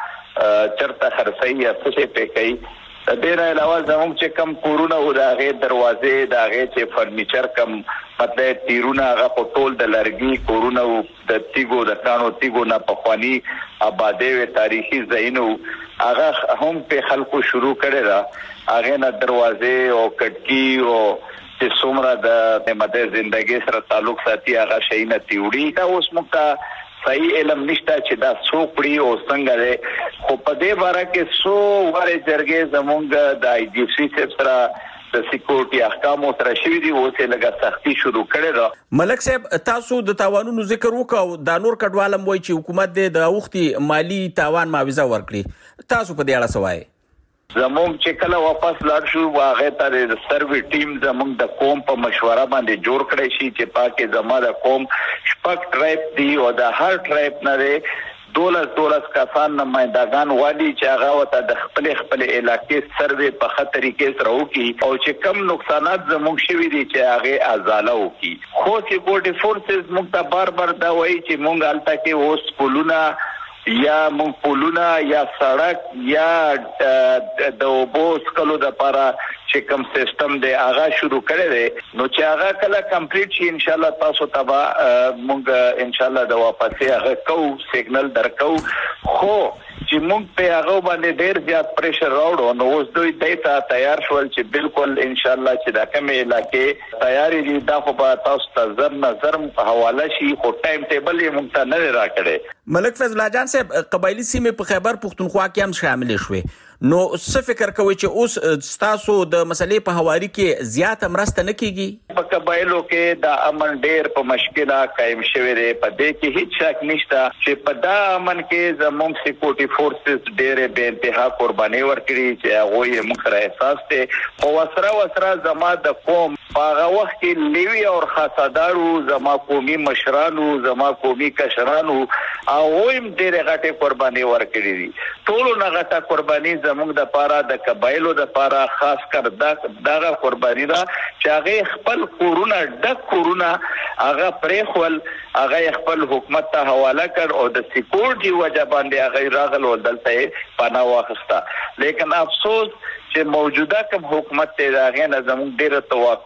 هغه چرته خرڅي یا څه په کوي د دې علاوه زموږ چې کم کورونه او دغه دروازې دغه چې فرنیچر کم مطلب تیرونه هغه په ټول د لرګي کورونه او د تیګو د کانو تیګو نه په خواني آبادې و تاریخي ځایونو هغه هم په خلکو شروع کړي را هغه نه دروازې او کټکی او چې څومره د نعمت ژوندۍ سره تعلق ساتي هغه شي نه تیوړي دا اوس موږ صحیح علم نشته چې دا څوکړي او څنګه ده خو په دې باره کې سو واره جرګې زمونږ د آی ډی سی سره د سکیورټي احکام سره شوی دی او څه لګا سختي شروع کړي را ملک صاحب تاسو د تاوانونو ذکر وکاو د نور کډوالم وای چې حکومت د اوختي مالی تاوان معاوضه ورکړي تاسو په دې اړه سوای زموږ چې کله واپس لاړ شو هغه ته د سروي ټیم زموږ د قوم په مشوره باندې جوړ کړی شي چې پاکه زما د قوم شپږ ټرایب دی او د هر ټرایب نه دولس دولس کسان نمائندگان وادي چې هغه وته د خپل خپل علاقې سروي په خطرې کې سره وکي او چې کم نقصانات زموږ شوي دي چې هغه ازاله وکي خو چې ګوډي فورسز موږ ته بار بار دا وایي چې موږ الته کې اوس پولونه یا مونږ پولونه یا سړک یا د اوبو سکلو د لپاره چې کوم سیستم دی هغه شروع کړی دی نو چې هغه کله کمپلیټ شي ان شاء الله تاسو ته مونږ ان شاء الله د واپسې هغه کو سیګنل درکو خو چې مونږ په هغه باندې ډیر زیات پریشر راوړو نو اوس دوی دایته تیار شول چې بالکل ان شاء الله چې دا کومه علاقې تیاری دي دا خو په تاسو ته زر نظر حواله شي خو ټایم ټیبل یې مونږ ته نه راکړي ملک فیض الله جان صاحب قبایلی سیمې په خیبر پښتونخوا کې هم شامل شوي نو څه فکر کوي چې اوس تاسو د مسلې په حواله کې زیات مرسته نه کیږي په قبایلو کې د امن ډیر په مشکله قائم شوی دی په دې کې هیڅ شک نشته چې په دا امن کې زموږ سکیورټي فورسز ډیر به انتها قرباني ورکړي چې هغه یې مخره احساس ته او وسره وسره زما د قوم هغه وخت کې لیوی او خاصدارو زما قومي مشرانو زما قومي کشرانو او هم ډیر غټه قرباني ورکړي دي ټول نه غټه قرباني زموږ د پاره د قبایلو د پاره خاص کر دغه قرباني دا چې هغه خپل کورونه د کورونه هغه پرېخول هغه خپل حکومت ته حواله کړ او د سکیورټي وجه باندې هغه راغل او دلته پناه واخسته لیکن افسوس چې موجوده کوم حکومت ته هغه نظم ډیره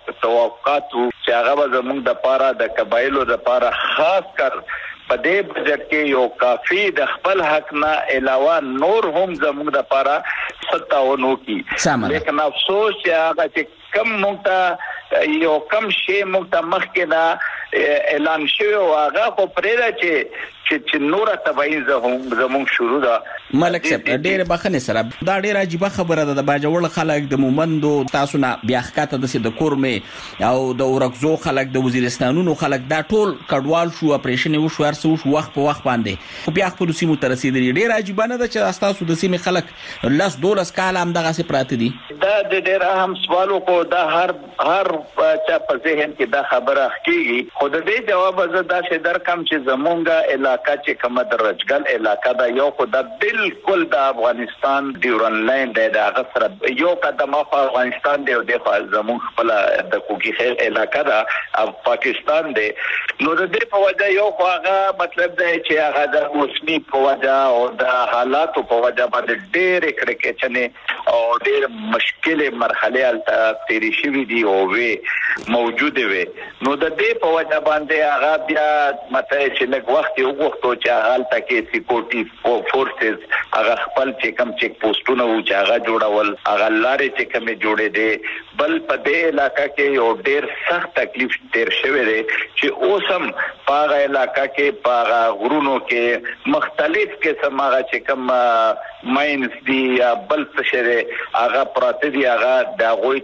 توقعات چې هغه زموږ د پاره د قبایلو د پاره خاص کر په دې بجټ کې یو کافي د خپل حق نه علاوه نور هم زموږ د لپاره ستاونو کی لیکن افسوس چې هغه چې کم مونږ یو کم شی مونږ مخکې دا اعلان شوی او هغه خو پرېدا چې چې نور تبعی زموږ شروع ده ملک صاحب ډېر بخنه سره دا ډېر عجیب خبره ده د باجوړ خلک د مومندو تاسو نه بیا ښکته د سید کورمه او د اورکزو خلک د وزیرستانونو خلک دا ټول کډوال شو اپریشن وشو ارسو شو وخت په وخت باندې خو بیا خپل سیمو تر رسیدلی ډېر عجیب نه ده چې تاسو د سیمې خلک لاس دولس کال هم دغه سي پراته دي دا د ډېر اهم سوالو کو دا هر هر چا په ذهن کې دا خبره ښکېږي خو د دې جواب زه دا چې در کم چې زمونږه علاقہ چې کومه د رجګل علاقہ دا یو خو د بالکل د افغانستان ډیورن لاین د هغه سره یو قدم په افغانستان دی او د زموږ خپل د کوکی خیل علاقہ دا او پاکستان دی نو د دې په وجه یو خو هغه مطلب دی چې هغه د موسمي په وجه او د حالاتو په وجه باندې ډېر کړکېچنې او ډېر مشکله مرحله الته تیری شوې دي او وی موجوده وي نو د دې په وجه باندې هغه بیا مته چې لږ وخت یو وخت چې هغه تکي سکیورټي فورسز هغه خپل چې کوم چیک پوسټونه و چې هغه جوړول هغه لارې چې کوم جوړې دي بل په دې علاقہ کې یو ډېر سخت تکلیف تیر شوی دی چې اوسم په هغه علاقہ کې په هغه غرونو کې مختلف قسم هغه چې کوم ماینز دي یا بل څه شری هغه پراته دي هغه د غوي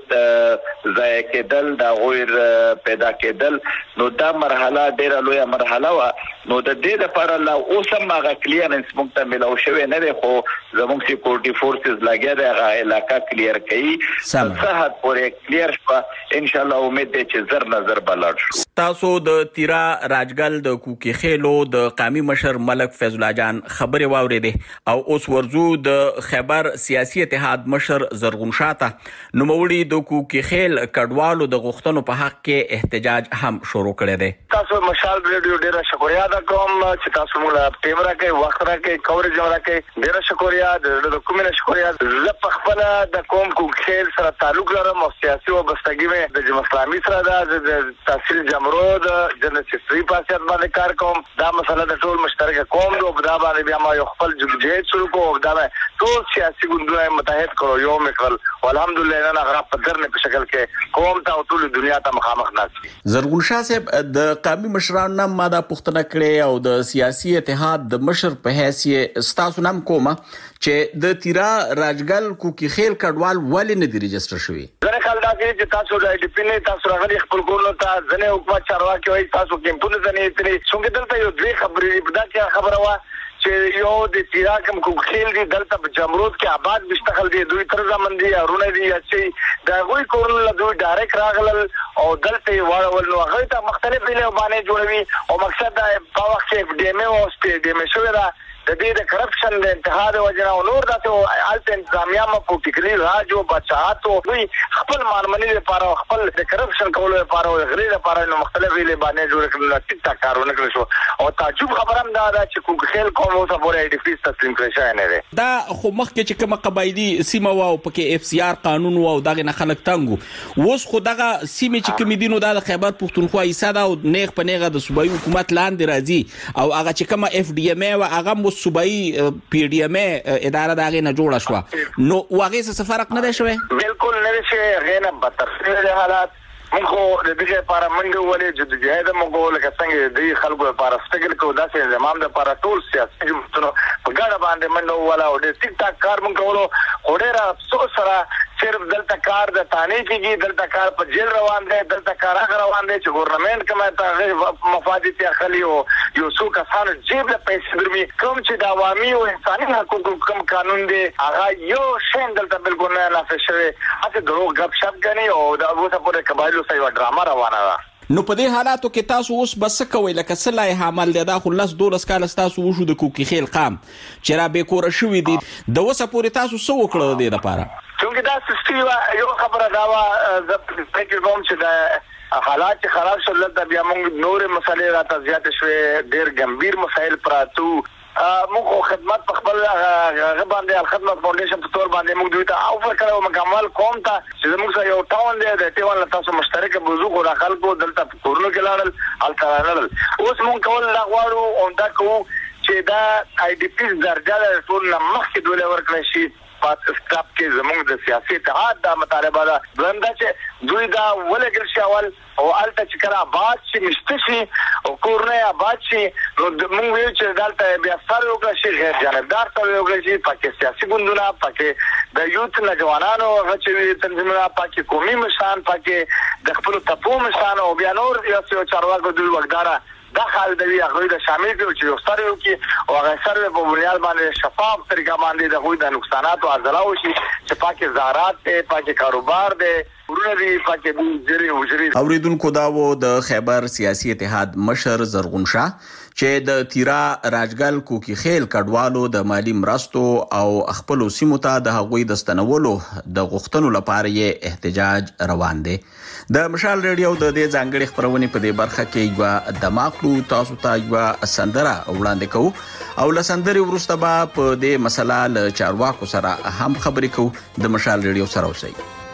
ځای کېدل د غوي پیدا کېدل نو دا مرحله ډېره لویه مرحله وا نو د دې لپاره لا اوسم هغه کلیرنس موږ ته ملو شوی نه دی خو زموږ سکیورټي فورسز لګیا دی هغه علاقہ کلیر کړي صحت پورې کلیر شو ان شاء الله امید دی چې زر نظر بلاد شو تاسو د تیرا راجګل د کوکی خیلو د قومي مشر ملک فیض الله جان خبري واوریده او اوس ورزو د خیبر سیاسي اتحاد مشر زرغون شاته نوموړي د کوکی خیل کډوالو د غوښتنو په حق کې احتجاج هم شروع کړی دی تاسو مشال ریډیو ډیره شکریا ده کوم چې تاسو موږ ټیم راکې وخت راکې کورج راکې ډیره شکریا د کومه شکریا زه په خپل د کوم کوکی خیل سره تعلق لرم او سیاسي وابستګي مې د جمهوریت اسلامي سره د تحصیل جمرود جنرال سیکریټری په باندې کار کوم دا مسله د ټول مشترک قوم او دا باندې بیا ما یو خپل جديت شروع کوم دا ټول سیاسي ګوندونه متحد کړو یو مکل والحمدلله نه غره په درنه په شکل کې قوم ته ټول دنیا ته مخامخ ناست زرغون شاه صاحب د قومي مشرانو نام ماده پښتنه کړي او د سیاسي اتحاد د مشر په حیثیت ستاسو نام کومه چې د تیرا راجګل کوکی خیل کډوال ولې نه دی ريجستره شوی زه خل دا چې تاسو د ډي پی نه تاسو راغلي خپل کولو ته ځنه حکومت چارواکي وي تاسو کیمپونه ځنه ترې څنګه دلته یو دوی خبرې په دا خبره وا چې یو د تیرا کوم کوکی خیل دی دلته په جمرود کې آباد مستقل دي دوی تر ځمن دي ارونه دي چې دا غوي کورل دوی ډایرک راغلل او دلته واړول نو هغه ته مختلف ویلې باندې جوړوي او مقصد دا په وخت کې ډي ام او سپی ډي ام شوی دا د دې د کرپشن د انتحاد وجنه او نور دته الته انتظامیه مو پولیټیکلی راجو بچاتو دوی خپل مانمنې لپاره خپل د کرپشن کولو لپاره او غیر لپاره نو مختلف ویلې باندې جوړ کړل ټیک ټاک کارونه کړو شو او تعجب خبرم دا ده چې کوم خیل کوم اوسه پورې ډي فیس تسلیم کړی شوی نه دی دا خو مخکې چې کومه قبایلی سیمه و او پکې اف سی آر قانون و او دغه نه خلک تنګو اوس خو دغه سیمه چې کوم دینو د خیبر پښتونخوا ایسا دا او نیغ په نیغه د صوبایي حکومت لاندې راځي او هغه چې کومه اف ډي ام او هغه مو صوبایي پی ډي ام اداره دغه نه جوړه شو نو واغې څه فرق نه دی شوی بالکل نه شي غینه بدتر حالات موږ د دې لپاره منډه ولې جديجهاد موږ لکه څنګه د خلکو لپاره ستګل کو داسې زمام د لپاره ټول سیاسي جمهوریتونو په ګډه باندې منډه ولا او د ټیک ټاک کار موږ کولو خوري افسوس سره صرف دلته کار د تانه کېږي دلته کار په جیل روان دی دلته کار هغه روان دی چې ګورنمنت کومه ته مفاد ته اخلي او یو څو کسان جیب له پیسې درمي کوم چې د عوامي او انساني حقوقو کوم قانون دی هغه یو شین دلته بالکل نه نافذ شوی اته درو غب شپ غني او د اوسه پورې قبایلو سره یو ډراما روانه ده نو په دې حالاتو کې تاسو اوس بس کوي لکه سلای عمل دی دا خو لاس دولس کال تاسو وشو د کوکی خیل قام چې را به کور شوې دي د وسه پورې تاسو سو وکړه د لپاره څنګه دا سستي یو خبره دا وا د فکر کوم چې دا حالات خراب شول د بیا موږ نور مسالې راته زیات شوې ډېر ګمبیر مسایل پراتو موږ خدمت په خپل غږ باندې الخدمت فاونډیشن په تور باندې موږ دوی ته اوفر کړو مکمل کوم ته چې موږ سره یو ټاون دی د ټیوان تاسو مشترک موضوع غو داخل کو دلته کورونو کې لاړل الترانل اوس موږ کول لا غواړو او دا کو چې دا آی ډی پی درجه ټول مخکې دوله ورکړل شي پات سټاپ کې زموږ د سیاسي اتحاد دا مطالبه ده ځنده چې دوی دا ولګل شاول او الته چې کړه آباد شي مستشي او کورنۍ آباد شي نو موږ ویل چې دلته بیا سره یو شي غیر جانبدار سره یو شي پکې سیاسي ګوندونه پکې د یوت نوجوانانو چې تنظیمونه پکې قومي مشان پکې د خپل تپو مشان او بیا نور یو چارواکو دوی وګدارا دا حال دی هغه د شامل دی چې یو ستاره یو کې او هغه سره په بنیاد باندې شفاف طریقه باندې د غوي د نقصانات او ازلاو شي چې پاکه زارات ته پاکه کاروبار دی وروري پاکه د جری وجری اوریدونکو دا و د خیبر سیاسي اتحاد مشر زرغون شاه چې د تیرا راجګل کوکی خیل کډوالو د مالی مرستو او خپل سیمو ته د هغوی د ستنولو د غوښتنو لپاره یې احتجاج روان دی. د مشال ریډیو د دې ځانګړي خبرونه په دې برخه کې یو دماغلو تاسو ته یو سندره وړاندې کوو او لسندري وروسته به په دې مسله له چارواکو سره هم خبرې کوو. د مشال ریډیو سره اوسئ.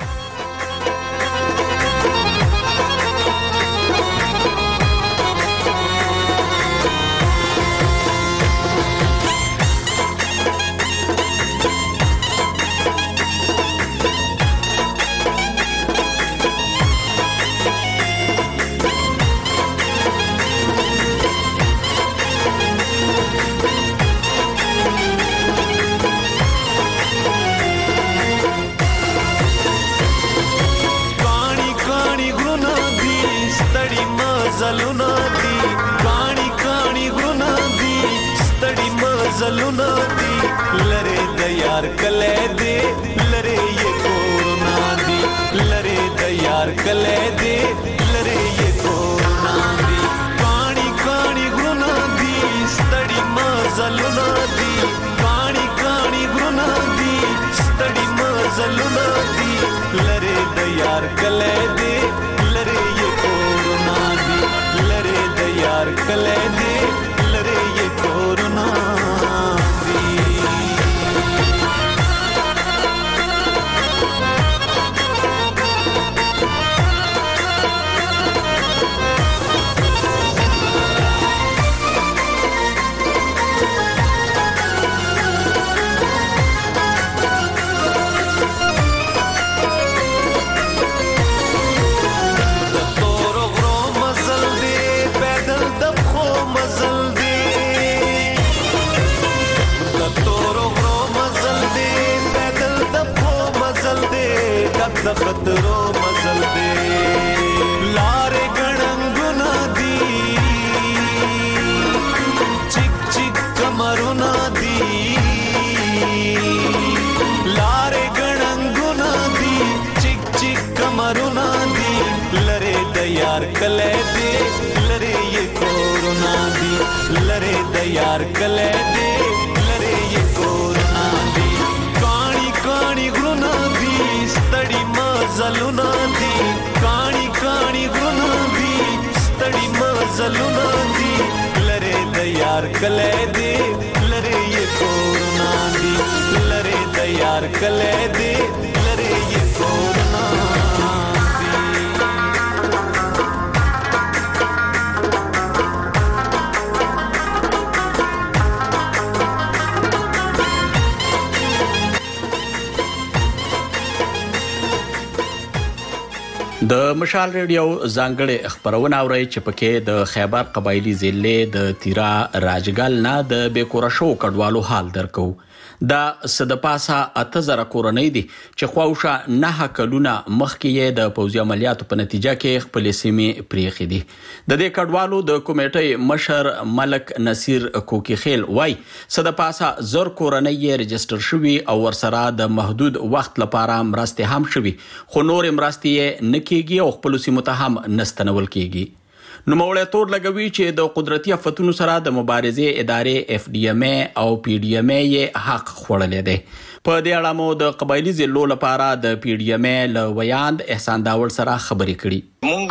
د مشال ریډیو ځانګړي خبرونه اوري چې پکې د خیبر قبایلی ضلع د تیرا راجګل نه د بیکوره شو کډوالو حال درکو. دا صدپاسه اته زره کورنۍ دي چې خواوشه نه کلونه مخکې یې د پوځي عملیاتو په نتیجه کې خپل سیمې پریخي دي. د دې کډوالو د کمیټې مشر ملک نصیر کوکی خیل وای صدپاسه زر کورنۍ یې رجستر شوي او ورسره د محدود وخت لپاره مرستې هم شوي، خو نور مرستې یې نه کیږي او خپل سیمو ته هم نستنول کیږي. نو موړی تور لګوي چې د قدرتي آفتونو سره د مبارزې ادارې اف ډي ام ای او پی ډي ام ای یې حق خوړلې دی. په دې اړه مو د قبایلی ضلعو لپاره د پی ډي ام ای له ویاند احسان داول سره خبرې کړي.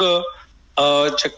مونږ چې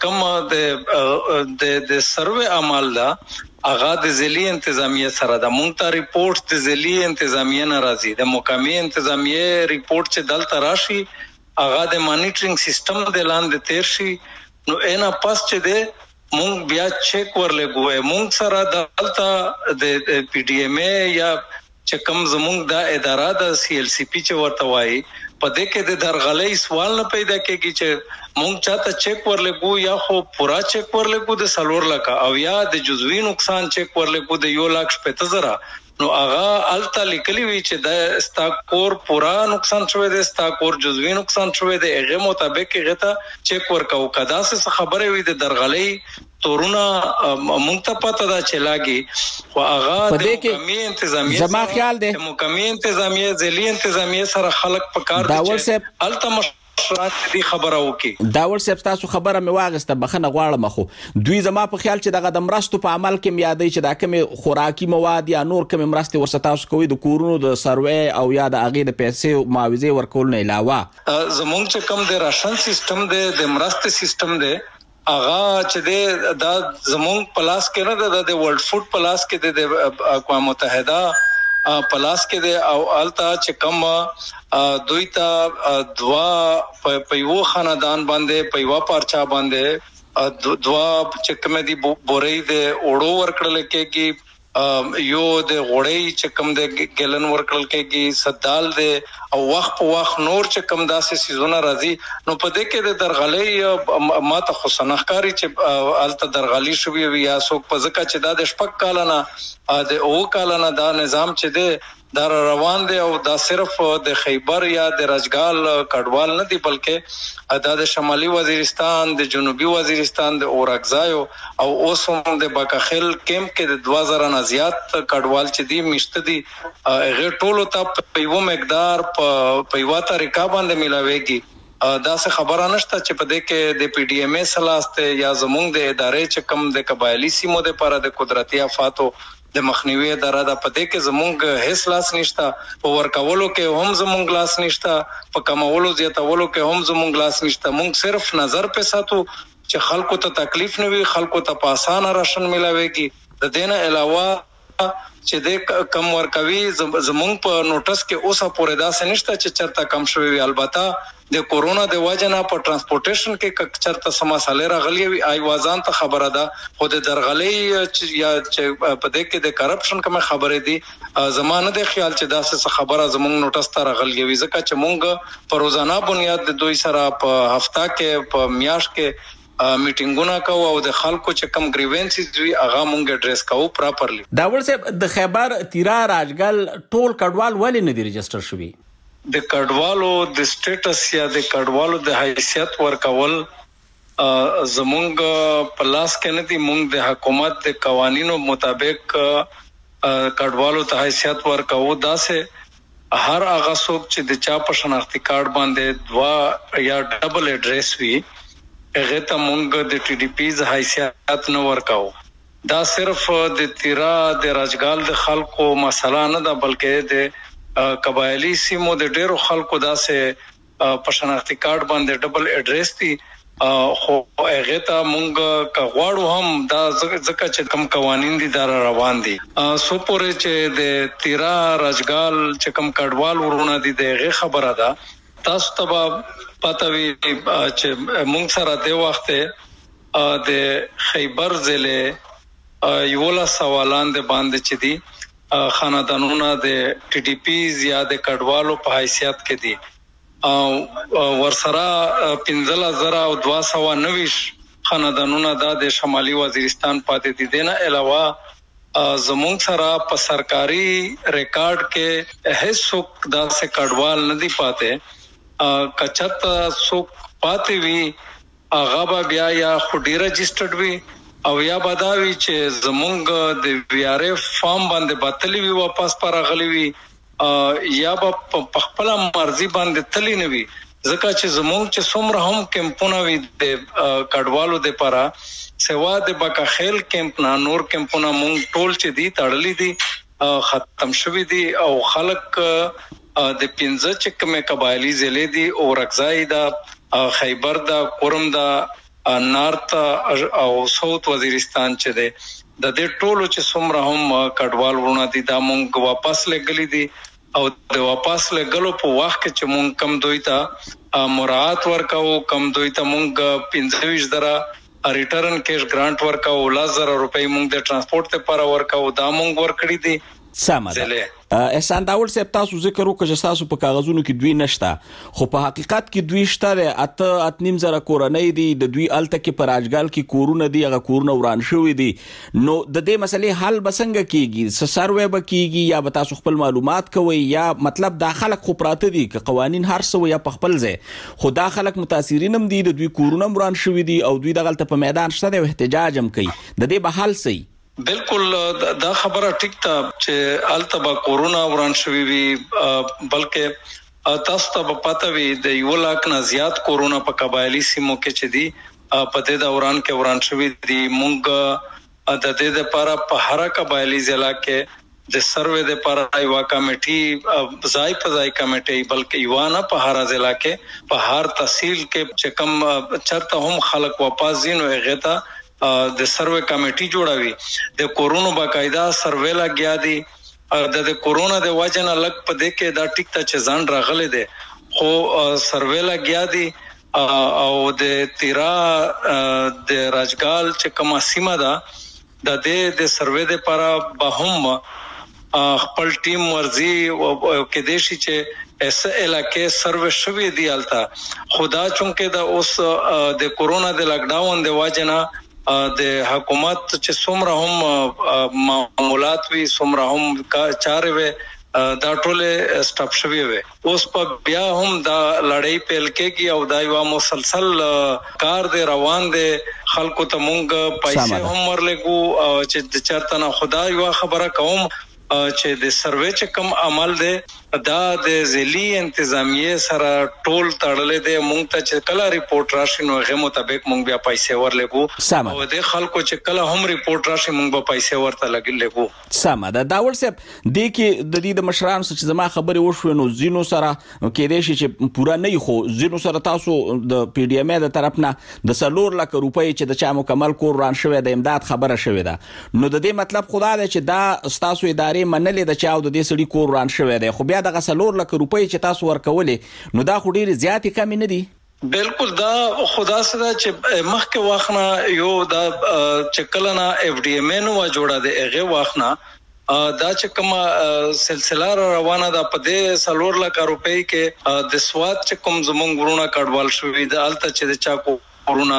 کوم د د سروې عمل دا اغا د ضلعي انتظامیه سره د مونږ ته ریپورت د ضلعي انتظامیه ناراضي د مقامی انتظامیه ریپورت چې دلته راشي اغا د مانیټرینګ سیستم د لاندې تیر شي نو اینا پس چې ده مونږ بیا چیک ورلګوي مونږ سره دلته د پی ډي ام ای یا چې کوم زمونږ د اداره د سی ایل سی پی چې ورته وایي په دې کې د درغلۍ سوال نه پیدا کېږي چې مونږ چاته چیک ورلګو یا خو پورا چیک ورلګو د سلور لکه او یا د جزوی نقصان چیک ورلګو د یو لک شپږ زره نو هغه الته لیکلي وی چې د ستا کور پورا نقصان شوی دی ستا کور جزوی نقصان شوی دی هغه مطابق هغه ته چیک ورکاو کدا څه خبره وي د درغلۍ تورونه مونږ ته پته دا چې لاګي خو هغه د مقامی انتظامیه زما خیال دی مقامی انتظامیه ضلعي انتظامیه سره خلق پکار دي الته شرات دي خبره وکي. داور صاحب تاسو خبره مې واغسته بخنه غواړم خو دوی زما په خیال چې دغه د مرستو په عمل کې میادې چې دا کوم خوراکي مواد یا نور کوم مرستې ورسره تاسو کوي د کورونو د سروې او یا د اغې د پیسې معاوضې ورکول نه علاوه زمونږ چې کوم د راشن سیستم دی د مرستې سیستم دی اغا چې د زمونږ پلاس کې نه د ورلد فود پلاس کې د اقوام متحده پلاس کې د او التا چې کوم دوی ته دوا په یو خاندان باندې په یو پارچا باندې دوا چې کوم دي بورې د اوړو ورکړل کېږي یو د غوړې چې کوم د ګلن ورکړل کېږي سدال د او وخت په وخت نور چې کوم داسې سيزونه راځي نو په دې کې د درغلې ماته خو سنخکاری چې الته درغلي شوی وي یا څوک په ځکه چې دا د شپږ کالانه د او کالانه دا نظام چې دی دا روان دی او دا صرف د خیبر یا د رجګال کډوال نه دی بلکې دا د شمالي وزیرستان د جنوبي وزیرستان د اورګزایو او اوس هم د باکخل کیمپ کې د دوه زره نه زیات کډوال چې دی مشته دي غیر ټولو ته په یو مقدار په یو طریقه باندې ملاويږي. دا څه خبره نشته چې په دې کې د پی ډی ایم اس لاسته یا زمونږ د ادارې چې کم د قبایلی سیمو د لپاره د قدرتي آفاتو د مخنیوي اداره د پدې کې زمونږ هیڅ لاس نشته په ورکولو کې هم زمونږ لاس نشته په کمولو زیاتولو کې هم زمونږ لاس نشته. مونږ صرف نظر په ساتو چې خلکو ته تکلیف نه وي خلکو ته په اسانه راشن ملاويږي. د دینه علاوه چې د کم ورکوي زمونږ په نوټس کې اوسه پورې داسې نشته چې چرته کم شوی. البته د کورونا د وجنه په ترانسپورټیشن کې چرته سماساله راغلی وي ایوازان ته خبره ده خو د درغلي یا چې په دې کې د کرپشن کوم خبره دي زمانه د خیال چې داسې خبره زمونږ نوټس ته راغلی وي ځکه چې مونږ په روزانه بنیاد د دوی سره په هفته کې په میاش کې میټینګونه کوو او د خلکو چې کم گریوینسز وي هغه مونږ اډریس کوو پراپرلی. داور صاحب د خیبر تیرا راجګل ټول کډوال ولې نه دي ريجستره شوی؟ د کډوالو د سټیټس یا د کډوالو د حیثیت ورکول زمونږ په لاس کې نه دي. مونږ د حکومت د قوانینو مطابق کډوالو ته حیثیت ورکوو. دا سه هر هغه څوک چې د چا په شناختی کارت باندې دوا یا ډبل اډریس وي هغه ته مونږ د ټي ډي پی ز حیثیت نه ورکاو. دا صرف د تیرا د راجګال د خلکو مسله نه ده بلکې د قبایلی سیمو د ډیرو خلکو داسې په شناختی کارت باندې ډبل اډریس دي خو هغه ته مونږ کغواړو هم دا ځکه چې کم قوانين دي دا روان دي سو پورې چې د تیرا راجګال چې کم کډوال ورونه دي دغه خبره ده. تاسو ته پته وي چې مونږ سره د وخت د خیبر ضلع یو لا سوالان د باندې چې دي خاندانونه د ټي ډي پی یا د کډوالو په حیثیت کې دي او ورسره پنځه هزار او دوه سوه نوي خاندانونه د شمالي وزیرستان پاتې دي. نه علاوه زمونږ سره په سرکاري ریکارډ کې هیڅ څوک داسې کډوال نه دي پاتې. کچت څوک پاتې وي هغه بیا یا خودي رجسټرډ وي او یا بداوی چې زمونږ د وی آر اف فارم باندې باطلی وي واپس پر غلی وي یا په خپل مرزي باندې تلی نه وي ځکه چې زمونږ چې څومره هم کمپونه وي د کډوالو د لپاره سوا د باکخیل کمپ نه نور کمپونه مونږ ټول چې دي تړلې دي ختم شوی دي او خلک د پنځه چې کومه قبایلی ضلع دي او رغزای دا خیبر دا قرم دا نارت او ساوث وزیرستان چې ده د دې ټولو چې څومره هم کډوال ورونه دي دا مونږ واپس لګلې دي او د واپس لګلو په وخت کې چې مونږ کم دوی ته مراعات ورکاو کم دوی ته مونږ پنځه ویشت درا ریټرن کیش گرانټ ورکاو لزر روپۍ مونږ د ترانسپورت لپاره ورکاو دا مونږ ورکړي دي. سمه احسان داول صاحب تاسو ذکر وکړ چې تاسو په کاغذونو کې دوی نشته خو په حقیقت کې دوی شته اته اتنیم زره کورنۍ دي د دوی الته کې په راجګال کې کورونه دي هغه کورونه وران شوی دي نو د دې مسلې حل بسنګ کیږي سروې به کیږي یا به تاسو خپل معلومات کوي یا مطلب دا خلک خو پراته دي ک قوانين هر څه یا په خپل ځای خو دا خلک متاثرین هم دي د دوی کورونه وران شوی دي او دوی دغه په میدان شته او احتجاج هم کوي د دې به حل سي. بالکل دا خبره ټیک ده چې التبا کورونا وران شوی وي بلکې تاسو ته پته وي د یو لاک نه زیات کورونا په قبایلی سیمو کې چې دی په دې دوران کې وران شوی دي. مونږ د دې لپاره په هر قبایلی ضلع کې د سروې د لپاره یو کمیټي ځای په ځای کمیټي بلکې یو نه په هر ضلع کې په هر تحصیل کې چې کوم چرته هم خلک واپس زینو هغه ته د سروې کمیټي جوړوي. د کورونا باقاعده سروې لګیا دي د کورونا د وجنه لګ په دې کې دا ټیک ته چې ځان راغله دي خو سروې لګیا دي او د تیرا د راجګال چې کومه سیمه ده د دې د سروې د لپاره به هم خپل ټیم ورزي او کې دیشي چې اس علاقې سروې شوي دی التا خدا چونکه د اوس د کورونا د لاک ډاون د واجنه د حکومت چې څومره هم معاملات وی څومره هم چارې وي دا ټوله سټاپ شوی وي. اوس په بیا هم دا لړۍ پیل کېږي او دا یو مسلسل کار دی روان دی. خلکو ته مونږ پیسې هم ورلګو چې د چرته نه خدا یو خبره کوم چې د سروې چې کوم عمل دی دا د ضلعي انتظامیه سره ټول تړلې دی. مونږ ته چې کله ریپورت راشي نو هغه مطابق مونږ بیا پیسې ورلګو او د خلکو چې کله هم ریپورت راشي مونږ به پیسې ورته لګلګو. سم ده داول صاحب د کې د دې د مشرانو چې زما خبرې وشو نو زینو سره کې دی چې پورا نه خو زینو سره تاسو د پی ډی ایم د طرف نه د سلور لک روپۍ چې د چا مکمل کور ران شوی د امداد خبره شوی ده نو د دې مطلب خدا دی چې دا تاسو ادارې منلې د چاو د دې سړي کور ران شوی دی خو بیا د غسلور لک روپۍ چې تاسو ورکولې نو دا خو ډیر زیاتې کم نه دي. بالکل دا خدا سره چې مخکې واخنه یو دا چې کله نه اف ډی ایم نو جوړه دی هغه واخنه دا چې کومه سلسله روانه ده په دې سلور لک روپۍ کې د سواد چې کوم زمونږ ورونه کډوال شوی د الته چې د چا کو کورونا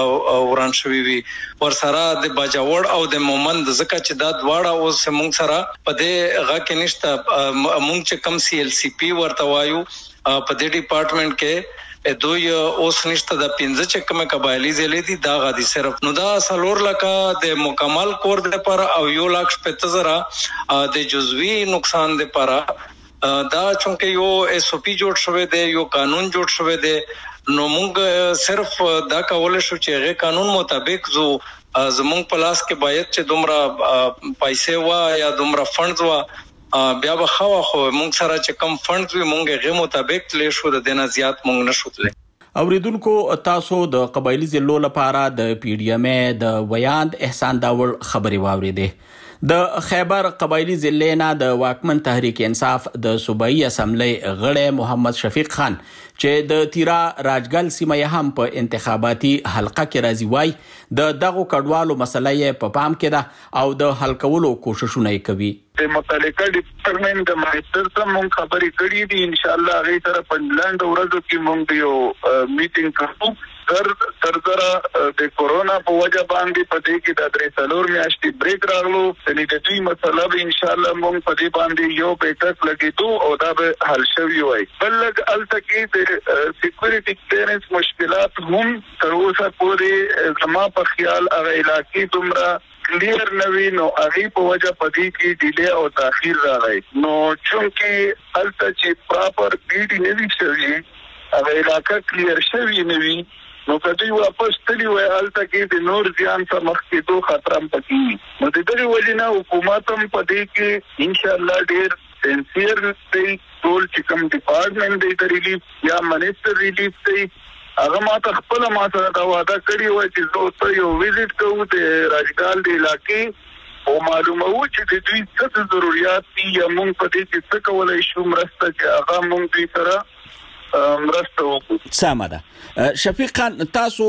وران شوی وي ور سره د باجوړ او د مومند زکه چې دا دواړه اوس موږ سره په دې غا کې نشته. موږ چې کم سی ال سی پی ورته وایو په دې ډپارټمنټ کې دوی اوس نشته د پنځه چې کومه قبایلی ضلع دي دا غادي صرف نو دا سلور لکه د مکمل کور د لپاره او یو لاک شپږ زره د جزوی نقصان د لپاره دا چونکه یو ایس او پی جوړ شوی دی یو قانون جوړ شوی دی نو موږ صرف دا کول شو چې هغه قانون مطابق زو زمونږ پلاس کې باید چې دومره پیسې وا یا دومره فندز وا بیا به خو خو موږ سره چې کم فندز وي موږ هغه مطابق تلې شو د دینه زیات موږ نشو تلې. اوریدونکو تاسو د قبایلی ضلعو لپاره د پی ډی ایم د ویاند احسان داور خبري واوریده. د خیبر قبایلی ضلع نه د واکمن تحریک انصاف د صوبایي اسمبلی غړی محمد شفیق خان چې د تیرا راجګل سیمه هم په انتخاباتي حلقه کې راځي وای د دغه کډوالو مسلې په پام کې ده او د حل کولو کوششونه کوي. د متعلقه ډپارټمنټ د ماستر سره مونږ خبرې کړې دي ان شاء الله هغه سره په لاند ورځو کې مونږ یو میټینګ کوو تر تر تر د کورونا په وجه باندې پدې کې د درې څلور میاشتې بریک راغلو د دې مسله به ان شاء الله مونږ په دې باندې یو بیٹک لګیدو او دا به حل شوی وي. بلک التکی د سکیورټي کلیرنس مشکلات هم تر اوسه پورې زما په خیال هغه علاقې دومره کلیر نوی نو هغه په وجه پدې کې ډیلی او تاخير راغی نو چونکه الته چې پراپر پیډي نه وی شوی هغه علاقې کلیر شوی نه وی نو کدی واپس تلی وای الته کې د نور ځان سره مخ کې دوه خطر هم پکې نو د دې وجنه حکومت هم پدې کې ان شاء الله ډیر سنسیر دی ټول چې کوم ډپارټمنټ دی د ریلیف یا منیسټر ریلیف دی هغه ما ته خپل ما سره دا وعده کړی و چې زه ته یو ویزټ کوم د راجګال د علاقې او معلومه و چې د دوی څه ضرورت دي یا موږ په دې کې څه کولای شو مرسته چې هغه موږ دې سره مرسته وکړو. سمه ده. شفیق خان تاسو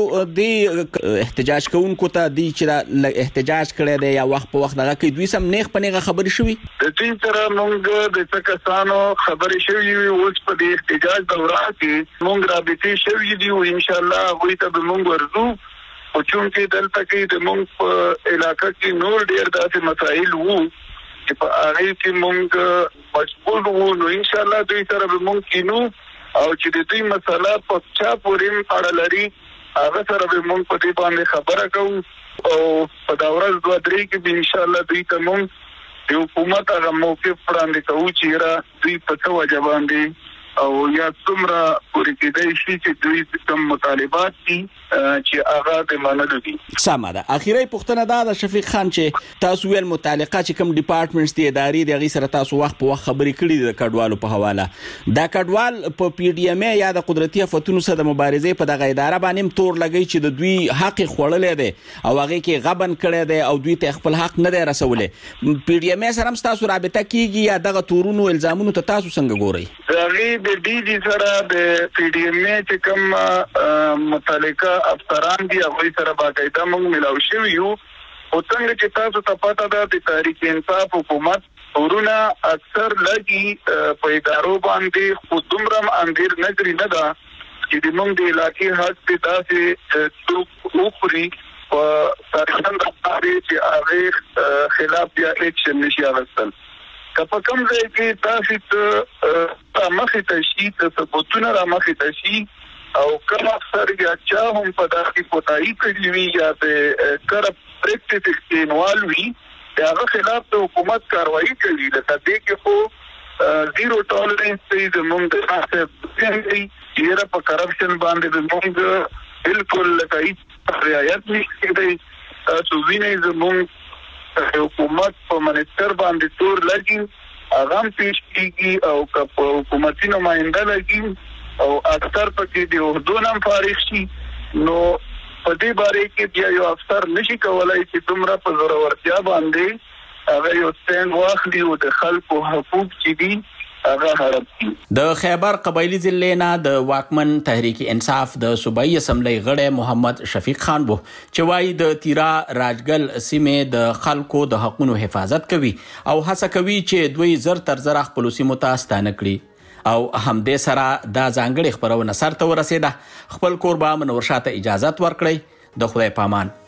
د احتجاج کوونکو ته دی چې احتجاج کړی دی یا وخت په وخت دغه کې دوی سم نیغ په نیغه خبرې شوي د دې سره موږ د څه کسانو خبرې شوي اوس په دې احتجاج دوران کې موږ رابطې شوي دي او ان شاء الله هغوی ته به موږ ورځو او چونکې دلته کې د موږ په علاقه کې نور ډېر داسې مسایل وو چې په هغې کې موږ مشغول وو نو ان شاء الله دوی سره به موږ کینو او چې د دوی مسله په چا پورې اړه لري هغه سره به موږ په دې باندې خبره کوو او په دا ورځ دوه درې کې به ان شاء الله دوی ته موږ د حکومت هغه موقف وړاندې کوو چې را دوی په څه وجه باندې او یا څومره پورې کېدای شي چې دوی کوم مطالبات دي چې هغه د منلو دي. سمه ده. اخیری پوښتنه دا ده شفیق خان چې تاسو ویل متعلقه چې کوم ډپارټمنټس دي ادارې د غي سره تاسو وخت په وخت خبرې کړې د کډوالو په حواله. دا کډوال په پی ډی ام یا د قدرتي آفتونو سره د مبارزې په دغه اداره باندې تور لګی چې د دوی حق خورلې ده او هغه کې غبن کړی دی او دوی ته خپل حق نه دی رسولې. پی ډی ام سره تاسو رابطه کیږي یا دغه تورونو الزامونو ته تاسو څنګه ګورئ؟ هغه د ډي جی سره د پی ډی ام چې کوم متعلقه افسران دي هغه سره باقاعده موږ ملاو شو یو او څنګه چې تاسو ته پته ده د تحریک انصاف حکومت ورونه اکثر لګي په ادارو باندې خودمرم اندیر نظر نه ده چې د موږ د علاقې حق د داسې څوک وخوري په سرحد باندې چې هغه خلاف بیا اکشن نشي اخیستل. که په کوم ځای کې تاسو ته مخې ته شي د ثبوتونو را مخې ته شي او کوم افسر یا چا هم په داسې کوتاهي کړې وي یا د کرپ پریکټس کې انوالو وي د هغه خلاف د حکومت کاروایي کوي. لکه دې کې خو زیرو ټالرنس دی زموږ د ناسب دی چې په کرپشن باندې زموږ بالکل لکه هیڅ رعایت نشته دی. تاسو وینئ زموږ حکومت په منستر باندې تور لګي هغه هم پیش کیږي او که حکومتي نماینده لګي او اکثر پکې د اردو نام فارغ شي نو په دې باره کې بیا یو افسر نشي کولای چې دومره په زورورتیا باندې هغه یو ستند واخلي او د خلکو حقوق چې دي د خیبر قبایلی ضلع نه د واکمن تحریک انصاف د صوبایي اسمبلی غړی محمد شفیق خان وو چې وايي د تیرا راجګل سیمې د خلکو د حقوقو حفاظت کوي او هڅه کوي چې دوی زر تر زر خپل سیمو ته ستانه کړي او همدې سره دا ځانګړي خبرونه سره ورسېده. خپل کوربه منور شاته اجازه ورکړي. د خدای پامان.